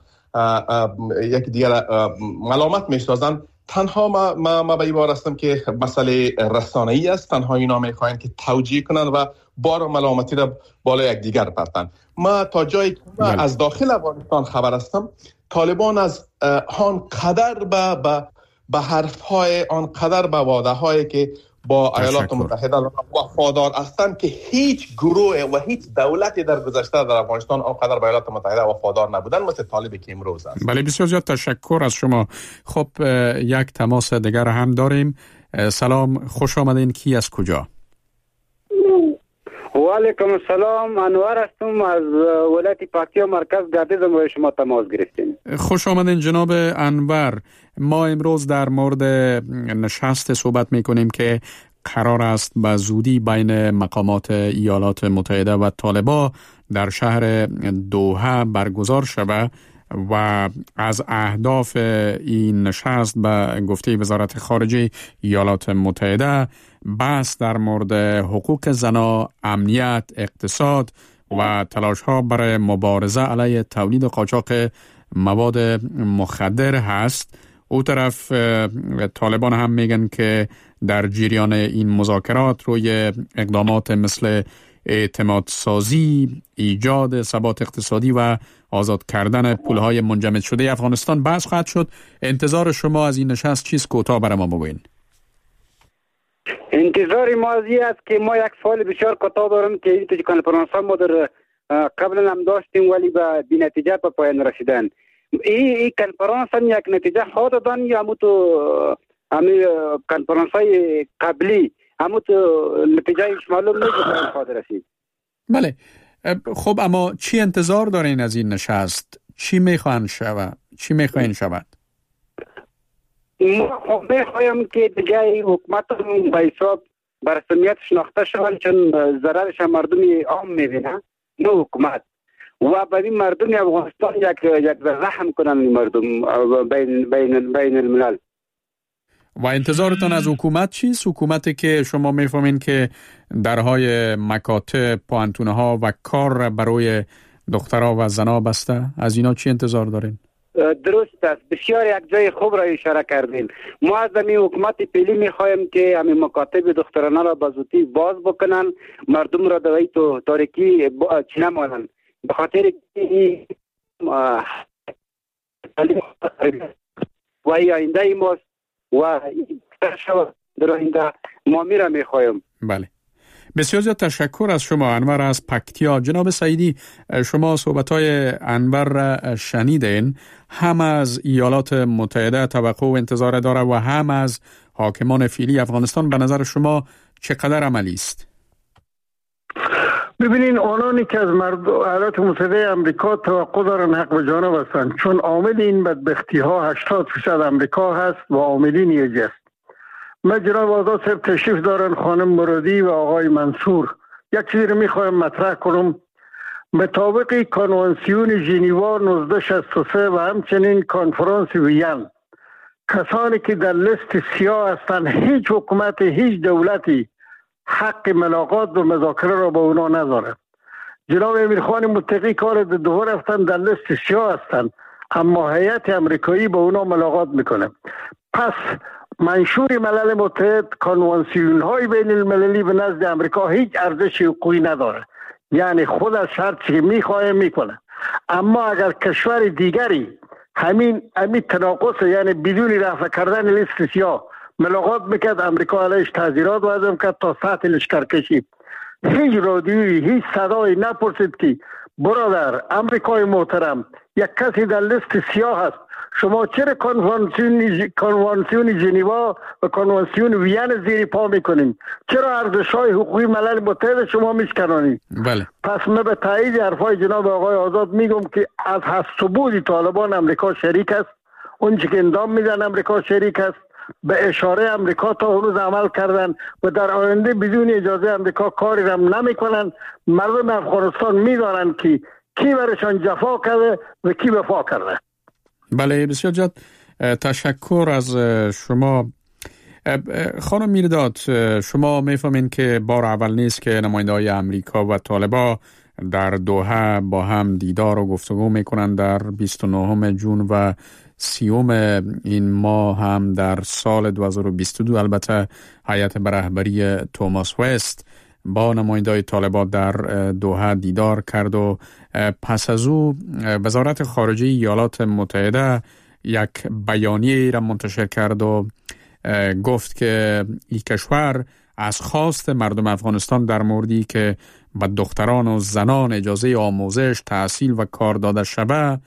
یک دیگر ملامت میسازن، تنها ما به این باور هستم که مسئله رسانه‌ای است. تنها اینا میخواین که توجیه کنن و بار ملامتی را بالای یک دیگر بردن. ما تا جایی که از داخل افغانستان خبر هستم، طالبان از آن قدر به حرفهای، آن قدر به وعده هایی که با ایالات متحده وفادار هستند که هیچ گروه و هیچ دولتی در گذشته در افغانستان آنقدر به ایالات متحده وفادار نبودن مثل طالبی که امروز است. بله، بسیار زیاد تشکر از شما. خب یک تماس دیگر هم داریم. سلام، خوش آمدین. کی از کجا؟ و علیکم السلام، انور هستم از ولایت پکتیا مرکز گردیز. با شما تماس گرفتیم. خوش آمدین جناب انور. ما امروز در مورد نشست صحبت میکنیم که قرار است به زودی بین مقامات ایالات متحده و طالبان در شهر دوحه برگزار شود و از اهداف این نشست به گفته وزارت خارجه ایالات متحده بحث در مورد حقوق زنان، امنیت، اقتصاد و تلاش ها برای مبارزه علیه تولید قاچاق مواد مخدر هست. او طرف طالبان هم میگن که در جریان این مذاکرات روی اقدامات مثل اعتماد سازی، ایجاد ثبات اقتصادی و آزاد کردن پولهای منجمد شده افغانستان بحث خواهد شد. انتظار شما از این نشست چیست؟ کوتاه برای ما بگوین. انتظار ما از این است که ما یک سوال بسیار کوتاه دارم که این کنفرانس ما در قبلا هم داشتیم ولی به بی‌نتیجه به پایان رسیدن. این کنفرانس هم یک نتیجه ها دادن یا همین کنفرانس های قبلی نتیجه ایش معلوم نیست خواهد رسید. بله. خب اما چی انتظار دارین از این نشست؟ چی میخواین شود؟ ما میخوایم که دیگه حکومت به حساب برسمیت شناخته شود، چون ضررش مردم عام میبینه نه حکومت، و برای مردم افغانستان یک رحم کنن مردم بین الملل. و انتظارتان از حکومت چیست؟ حکومتی که شما میفهمین که درهای مکاتب، پوهنتونه ها و کار برای دخترها و زنها بسته، از اینا چی انتظار دارین؟ درست است، بسیار یک جای خوب را اشاره کردین. ما از این حکومت پیلی میخوایم که همین مکاتب دخترانه را به زودی باز بکنن، مردم را در تو تاریکی چی نمانن، به خاطر که و آینده ماست و در آینده ما میره میخوایم. بله، بسیار زیاد تشکر از شما انور از پکتیا. جناب سعیدی، شما صحبت‌های انور را شنیدین، هم از ایالات متحده توقع و انتظار داره و هم از حاکمان فعلی افغانستان. به نظر شما چقدر عملی است؟ ببینین، آنانی که از ایالات متحده امریکا توقع دارن حق به جانب هستند، چون عامل این بدبختی ها 80% امریکا هست و عاملین یه است. من جناب آزاد صاحب تشریف دارن، خانم مرادی و آقای منصور، یک چیزی رو میخوایم مطرح کنم. مطابق کنوانسیون ژنوا 1963 و همچنین کنفرانس وین، کسانی که در لیست سیاه هستند، هیچ حکومت، هیچ دولتی حق ملاقات و مذاکره را با اونا نداره. جناب امیرخان متقی کار دو رفتن در لیست سیاه هستند، اما هیئت امریکایی با اونا ملاقات میکنه. پس منشور ملل متحد، کنوانسیون های بین المللی به نزد امریکا هیچ ارزش حقوقی نداره، یعنی خود از هر چی میخواه میکنه. اما اگر کشور دیگری همین تناقض، یعنی بدون رفع کردن لیست سیاه ملاقات میکرد، امریکا علیش تعزیرات وضع میکرد تا سطح لشکرکشی. هیچ رادیویی، هیچ صدایی نپرسید که برادر امریکای محترم، یک کسی در لیست سیاه هست، شما چرا کنوانسیون ژنوا و کنوانسیون وین زیر پا میکنین؟ چرا ارزش‌های حقوقی ملل متحد شما میشکنانید؟ بله. پس من به تایید حرفای جناب آقای آزاد میگم که از هست و بود طالبان امریکا شریک است، اونچه که اندام میدن امریکا شریک است. به اشاره امریکا تا هنوز عمل کردن و در آینده بدون اجازه امریکا کاری رم نمیکنن. مردم افغانستان میدانند که کی برشان جفا کرده و کی وفا کرده. بله، بسیار زیاد تشکر از شما. خانم میرداد، شما میفهمین که بار اول نیست که نماینده‌های امریکا و طالبا در دوحه با هم دیدار و گفتگو میکنن. در 29 جون و 30 این ماه هم در سال 2022 البته هیئت به رهبری توماس وست با نماینده‌های طالبان در دوحه دیدار کرد و پس از او وزارت خارجه ایالات متحده یک بیانیه را منتشر کرد و گفت که این کشور از خواست مردم افغانستان در موردی که به دختران و زنان اجازه آموزش، تحصیل و کار داده شود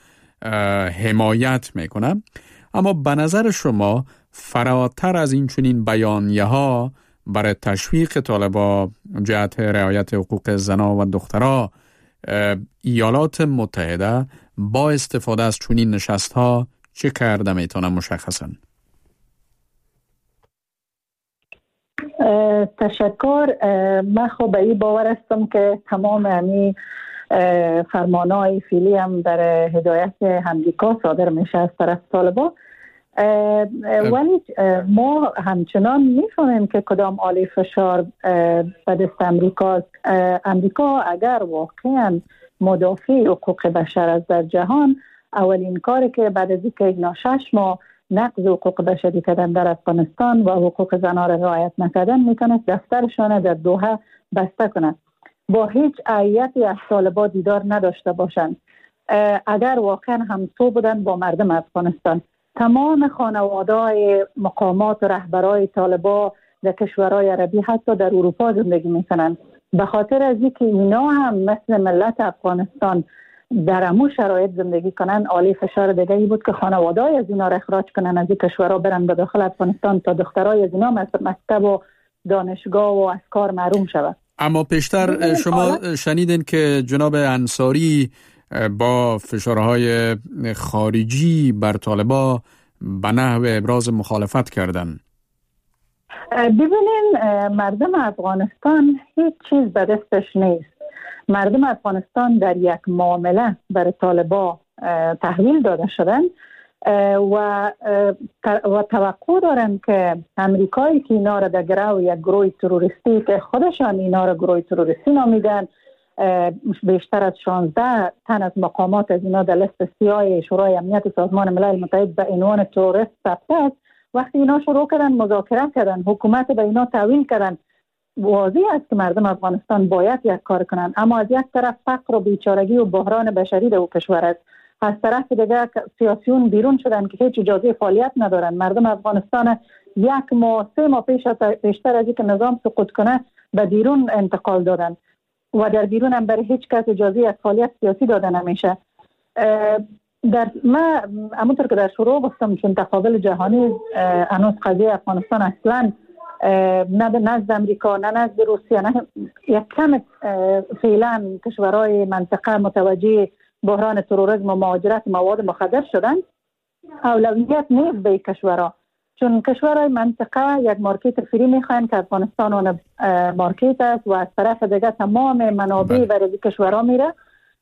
حمایت میکنه. اما به نظر شما فراتر از این چنین بیانیه ها برای تشویق طالبان جهت رعایت حقوق زنان و دختران، ایالات متحده با استفاده از چنین نشست ها چه کرده میتونه مشخصا؟ تشکر. من خب به این باور هستم که تمام همی فرمانهای فعلی هم در هدایت امریکا صادر میشه از طرف طالبان، ولی ما همچنان میفهمیم که کدام آله فشار به دست امریکا. امریکا اگر واقعا مدافع حقوق بشر است در جهان، اولین کاری که بعد از اینکه 6 ماه نقض حقوق بشری کردن در افغانستان و حقوق زنان را رعایت نکردن، میتونه دفترشان در دوحه بسته کنند، با هیچ هیئتی از طالبان دیدار نداشته باشند. اگر واقعا همسو بودن با مردم افغانستان، تمام خانواده‌های مقامات و رهبرای طالبان در کشورهای عربی حتی در اروپا زندگی میکنن. به خاطر از اینکه اینا هم مثل ملت افغانستان در امو شرایط زندگی کنن، عالی فشار دیگه ای بود که خانواده‌ای از اینا را اخراج کنن از این کشورها برن به داخل افغانستان تا دخترای از اینا مکتب و دانشگاه و از کار محروم شود. اما پیشتر شما شنیدین که جناب انصاری با فشارهای خارجی بر طالبان به نحو ابراز مخالفت کردن. ببینین مردم افغانستان هیچ چیز به دستش نیست. مردم افغانستان در یک معامله برای طالبان تحویل داده شدن و توقع دارن که امریکایی که اینا را در گروه یک گروه تروریستی که خودشان اینا را گروه تروریستی نامیدن، بیشتر از 16 تن از مقامات از اینا در لیست سیاه شورای امنیت سازمان ملل متحد به عنوان تروریست ثبت است. وقتی اینا شروع کردن مذاکره کردن، حکومت به اینا تحویل کردن، واضح است که مردم افغانستان باید یک کار کنند. اما از یک طرف فقر و بیچارگی و بحران بشری در کشور است، از طرف دیگه سیاسیون بیرون شدن که هیچ اجازه فعالیت ندارن. مردم افغانستان 1 ماه 3 ماه پیشتر از اینکه نظام سقوط کنه به بیرون انتقال دادن و در بیرون هم برای هیچ کس اجازه از فعالیت سیاسی داده نمیشه. ما همونطور که در شروع گفتم، چون تقابل جهانی هنوز قضیه افغانستان اصلا نه نزد امریکا نه نزد روسیه نه یک کم فعلا کشورهای منطقه متوجه بحران تروریسم و مهاجرت مواد مخدر شدن، اولویت نیست به کشورها، چون کشورهای منطقه یک مارکت فری میخواین که افغانستان اون مارکت است و از طرف دیگه تمام منابع برای کشورها میره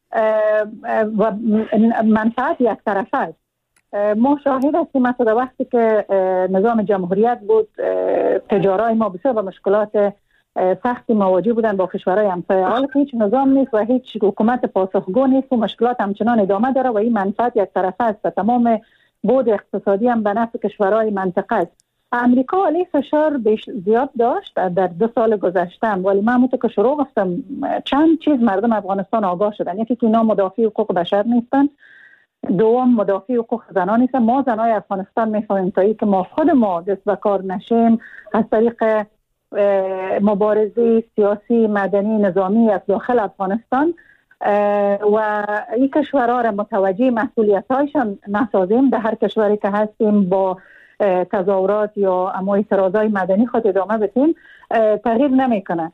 و منفعت یک طرفه است. ما شاهد هستیم مثلا وقتی که نظام جمهوریت بود، تجارای ما بسیار با مشکلات سختی مواجه بودن با کشورهای همسایه. حالا که هیچ نظام نیست و هیچ حکومت پاسخگو نیست و مشکلات همچنان ادامه داره و این منفعت یک طرفه است و تمام بود اقتصادی هم به نفع کشورهای منطقه است. امریکا علیه فشار زیاد داشت در 2 سال گذشته، ولی من همونطور که شروع گفتم چند چیز مردم افغانستان آگاه شدن. یکی که اینا مدافع حقوق بشر نیستن، دوم مدافع حقوق زنان نیستن. ما زنای افغانستان میخوایم تا که ما خود ما دست به کار نشیم، از طریق مبارزه سیاسی مدنی نظامی از داخل افغانستان و این کشورها را متوجه مسئولیت‌هایشان نسازیم. در هر کشوری که هستیم با تظاهرات یا اعتراضای مدنی خود ادامه بدیم، تغییر نمیکنه.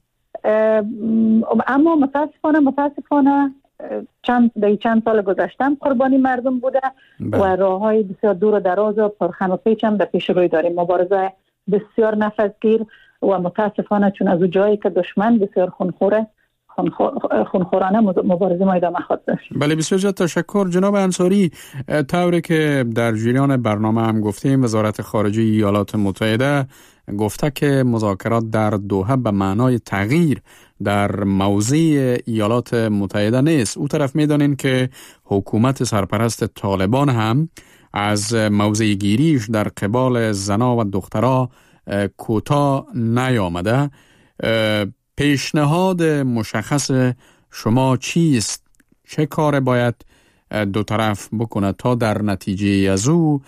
اما متاسفانه چند سال گذشتم قربانی مردم بوده و راههای بسیار دور و دراز و پرخم و پیچ هم به پیش روی داریم. مبارزه بسیار نفسگیر و متاسفانه چون از جایی که دشمن بسیار خونخورانه مبارزه ما ادامه خواهد داشت. بله، بسیار تشکر جناب انصاری. طوری که در جریان برنامه هم گفتیم، وزارت خارجه ایالات متحده گفته که مذاکرات در دوحه به معنای تغییر در موضع ایالات متحده نیست. او طرف میدانین که حکومت سرپرست طالبان هم از موضع گیریش در قبال زنا و دخترها کوتاه نیامده. پیشنهاد مشخص شما چیست؟ چه کار باید دو طرف بکنه تا در نتیجه از او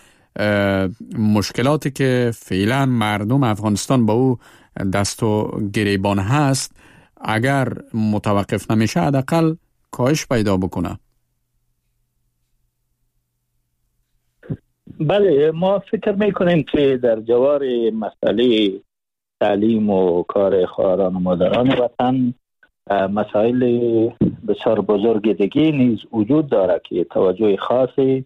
مشکلاتی که فعلا مردم افغانستان با او دست و گریبان هست اگر متوقف نمیشه حداقل کاهش پیدا بکنه؟ بله، ما فکر میکنیم که در جوار مسئله تعلیم و کار خواهران و مادران وطن مسائل بسیار بزرگ دیگه نیز وجود داره که توجه خاصی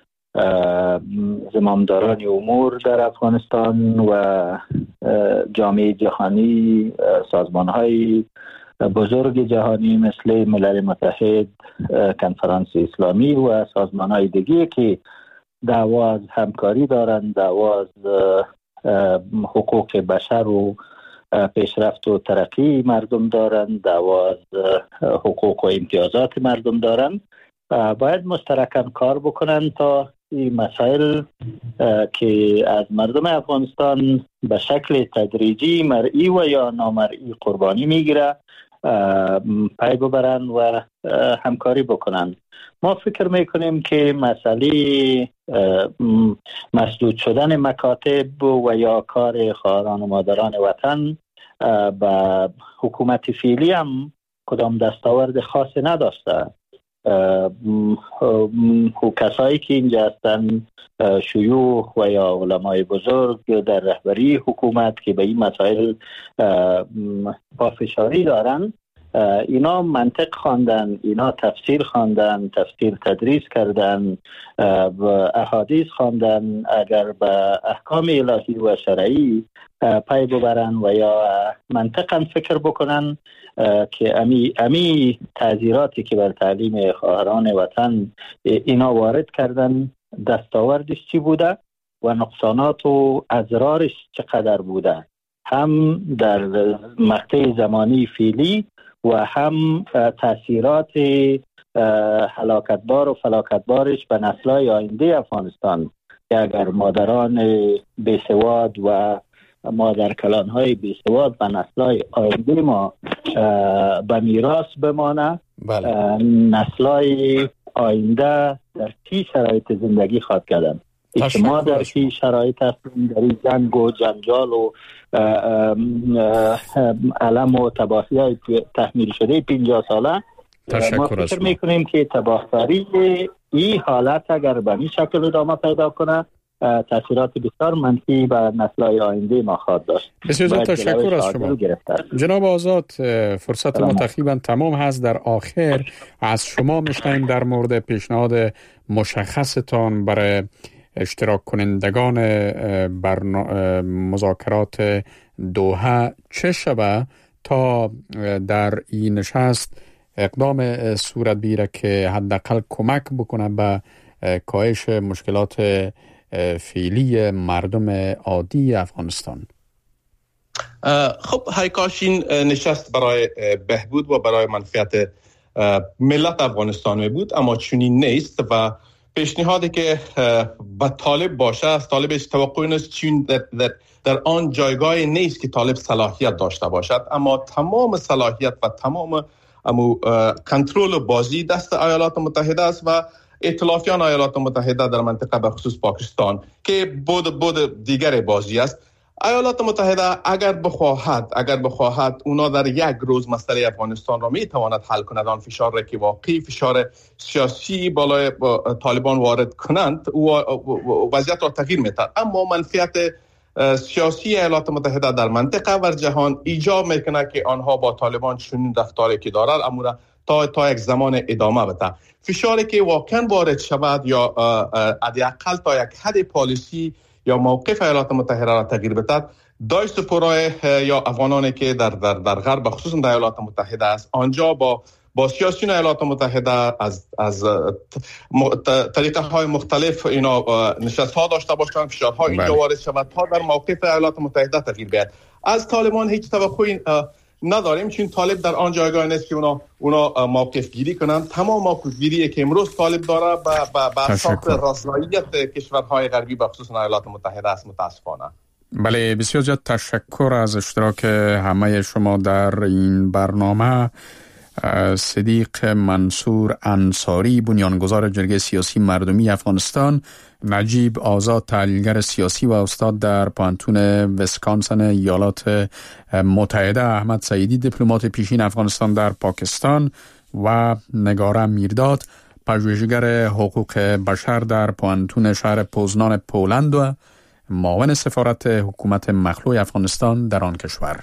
زمامداران امور در افغانستان و جامعه جهانی، سازمان‌های بزرگ جهانی مثل ملل متحد، کنفرانس اسلامی و سازمان‌های دیگه که دعوا از همکاری دارند، دعوا از حقوق بشر و پیشرفت و ترقی مردم دارند، دعوا از حقوق و امتیازات مردم دارند، باید مشترکاً کار بکنن تا این مسائل که از مردم افغانستان به شکل تدریجی مرئی و یا نامرئی قربانی میگیره پی ببرن و همکاری بکنن. ما فکر میکنیم که مسئله مسدود شدن مکاتب و یا کار خواهران و مادران وطن به حکومت فعلی هم کدام دستاورد خاصی نداشته. کسایی که اینجا هستن، شیوخ و یا علمای بزرگ در رهبری حکومت که به این مسائل پافشاری دارن، اینا منطق خواندن، اینا تفسیر خواندن، تفسیر تدریس کردن، احادیث خواندن. اگر به احکام الهی و شرعی پی ببرن و یا منطقاً فکر بکنن که امی تعذیراتی که بر تعلیم خواهران وطن اینا وارد کردن دستاوردش چی بوده و نقصانات و اضرارش چقدر بوده، هم در مقطع زمانی فعلی و هم تاثیرات هلاکتبار و فلاکتبارش به نسل‌های آینده افغانستان که اگر مادران بیسواد و مادرکلان‌های بیسواد به نسل‌های آینده ما به میراث بمانه، نسل‌های آینده در چی شرایط زندگی خواهد کردن؟ ما در چی شرایط هستیم؟ در این جنگ و جنجال و علم و تباهی‌های تحمیل شده 50 ساله ما فکر میکنیم که تباهکاری این حالت اگر به این شکل ادامه پیدا کنه تاثیرات بسیار منفی به نسل‌های آینده ما خواهد داشت. بسیار تشکر از شما جناب آزاد. فرصت ما تقریبا تمام هست. در آخر از شما می‌خوایم در مورد پیشنهاد مشخصتان برای اشتراک کنندگان مذاکرات دوحه چه شود تا در این نشست اقدام صورت بگیره که حداقل کمک بکنه به کاهش مشکلات فعلی مردم عادی افغانستان؟ خب هیکاش این نشست برای بهبود و برای منفعت ملت افغانستان می بود، اما چنین نیست و پیشنهادی که با طالب باشه از طالبش توقع نیست، چون در آن جایگاه نیست که طالب صلاحیت داشته باشد، اما تمام صلاحیت و تمام کنترل بازی دست ایالات متحده است و ائتلافیان ایالات متحده در منطقه به خصوص پاکستان که بود دیگر بازی است. ایالات متحده اگر بخواهد اونا در یک روز مسئله افغانستان را میتواند حل کند. آن فشار را که واقعی فشار سیاسی بالای طالبان وارد کنند وضعیت را تغییر می‌دهد، اما منفعت سیاسی ایالات متحده در منطقه و جهان ایجاب میکنه که آنها با طالبان چنین رفتاری که دارد امور تا یک زمان ادامه بده. فشاری که واقعا وارد شود یا حداقل تا یک حد پالیسی یا موقف ایالات متحده را تغییر بده، دای سپورای یا افغانانی که در غرب خصوصا در ایالات متحده است آنجا با سیاسیون ایالات متحده از طریقه های مختلف اینا نشست ها داشته باشند، فشارها اینجا وارد شود تا در موقف ایالات متحده تغییر بیاد. از طالبان هیچ توقعی نداریم، چون طالب در آن جایگاه نیست که اونا موقف گیری کنند. تمام موقف گیری که امروز طالب داره به اساس رضایت کشورهای غربی به خصوص ایالات متحده است متاسفانه. بله، بسیار زیاد تشکر از اشتراک همه شما در این برنامه. صدیق منصور انصاری، بنیانگذار جرگه سیاسی مردمی افغانستان، نجیب آزاد، تحلیلگر سیاسی و استاد در پانتون ویسکانسن ایالات متحده، احمد سعیدی، دیپلمات پیشین افغانستان در پاکستان و نگاره میرداد، پژوهشگر حقوق بشر در پانتون شهر پوزنان پولند و معاون سفارت حکومت مخلوع افغانستان در آن کشور.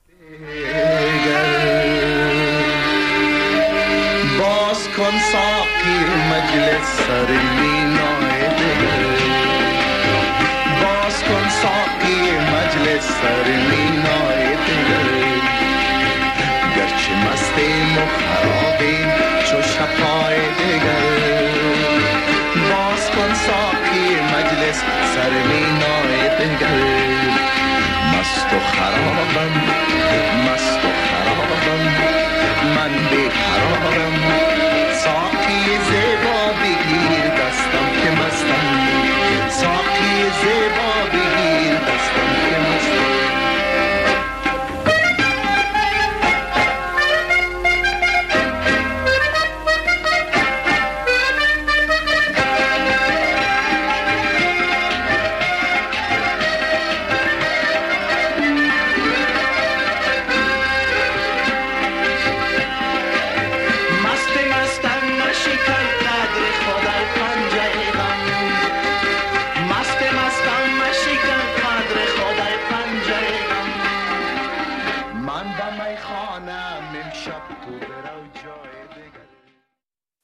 باز کن ساقی مجلس سر مینای دل، باز کن ساقی مجلس سر مینای دل، گرچه مستیم و خرابیم چو شب‌های دگر، باز کن ساقی مجلس سر مینای دل، مست و خرابم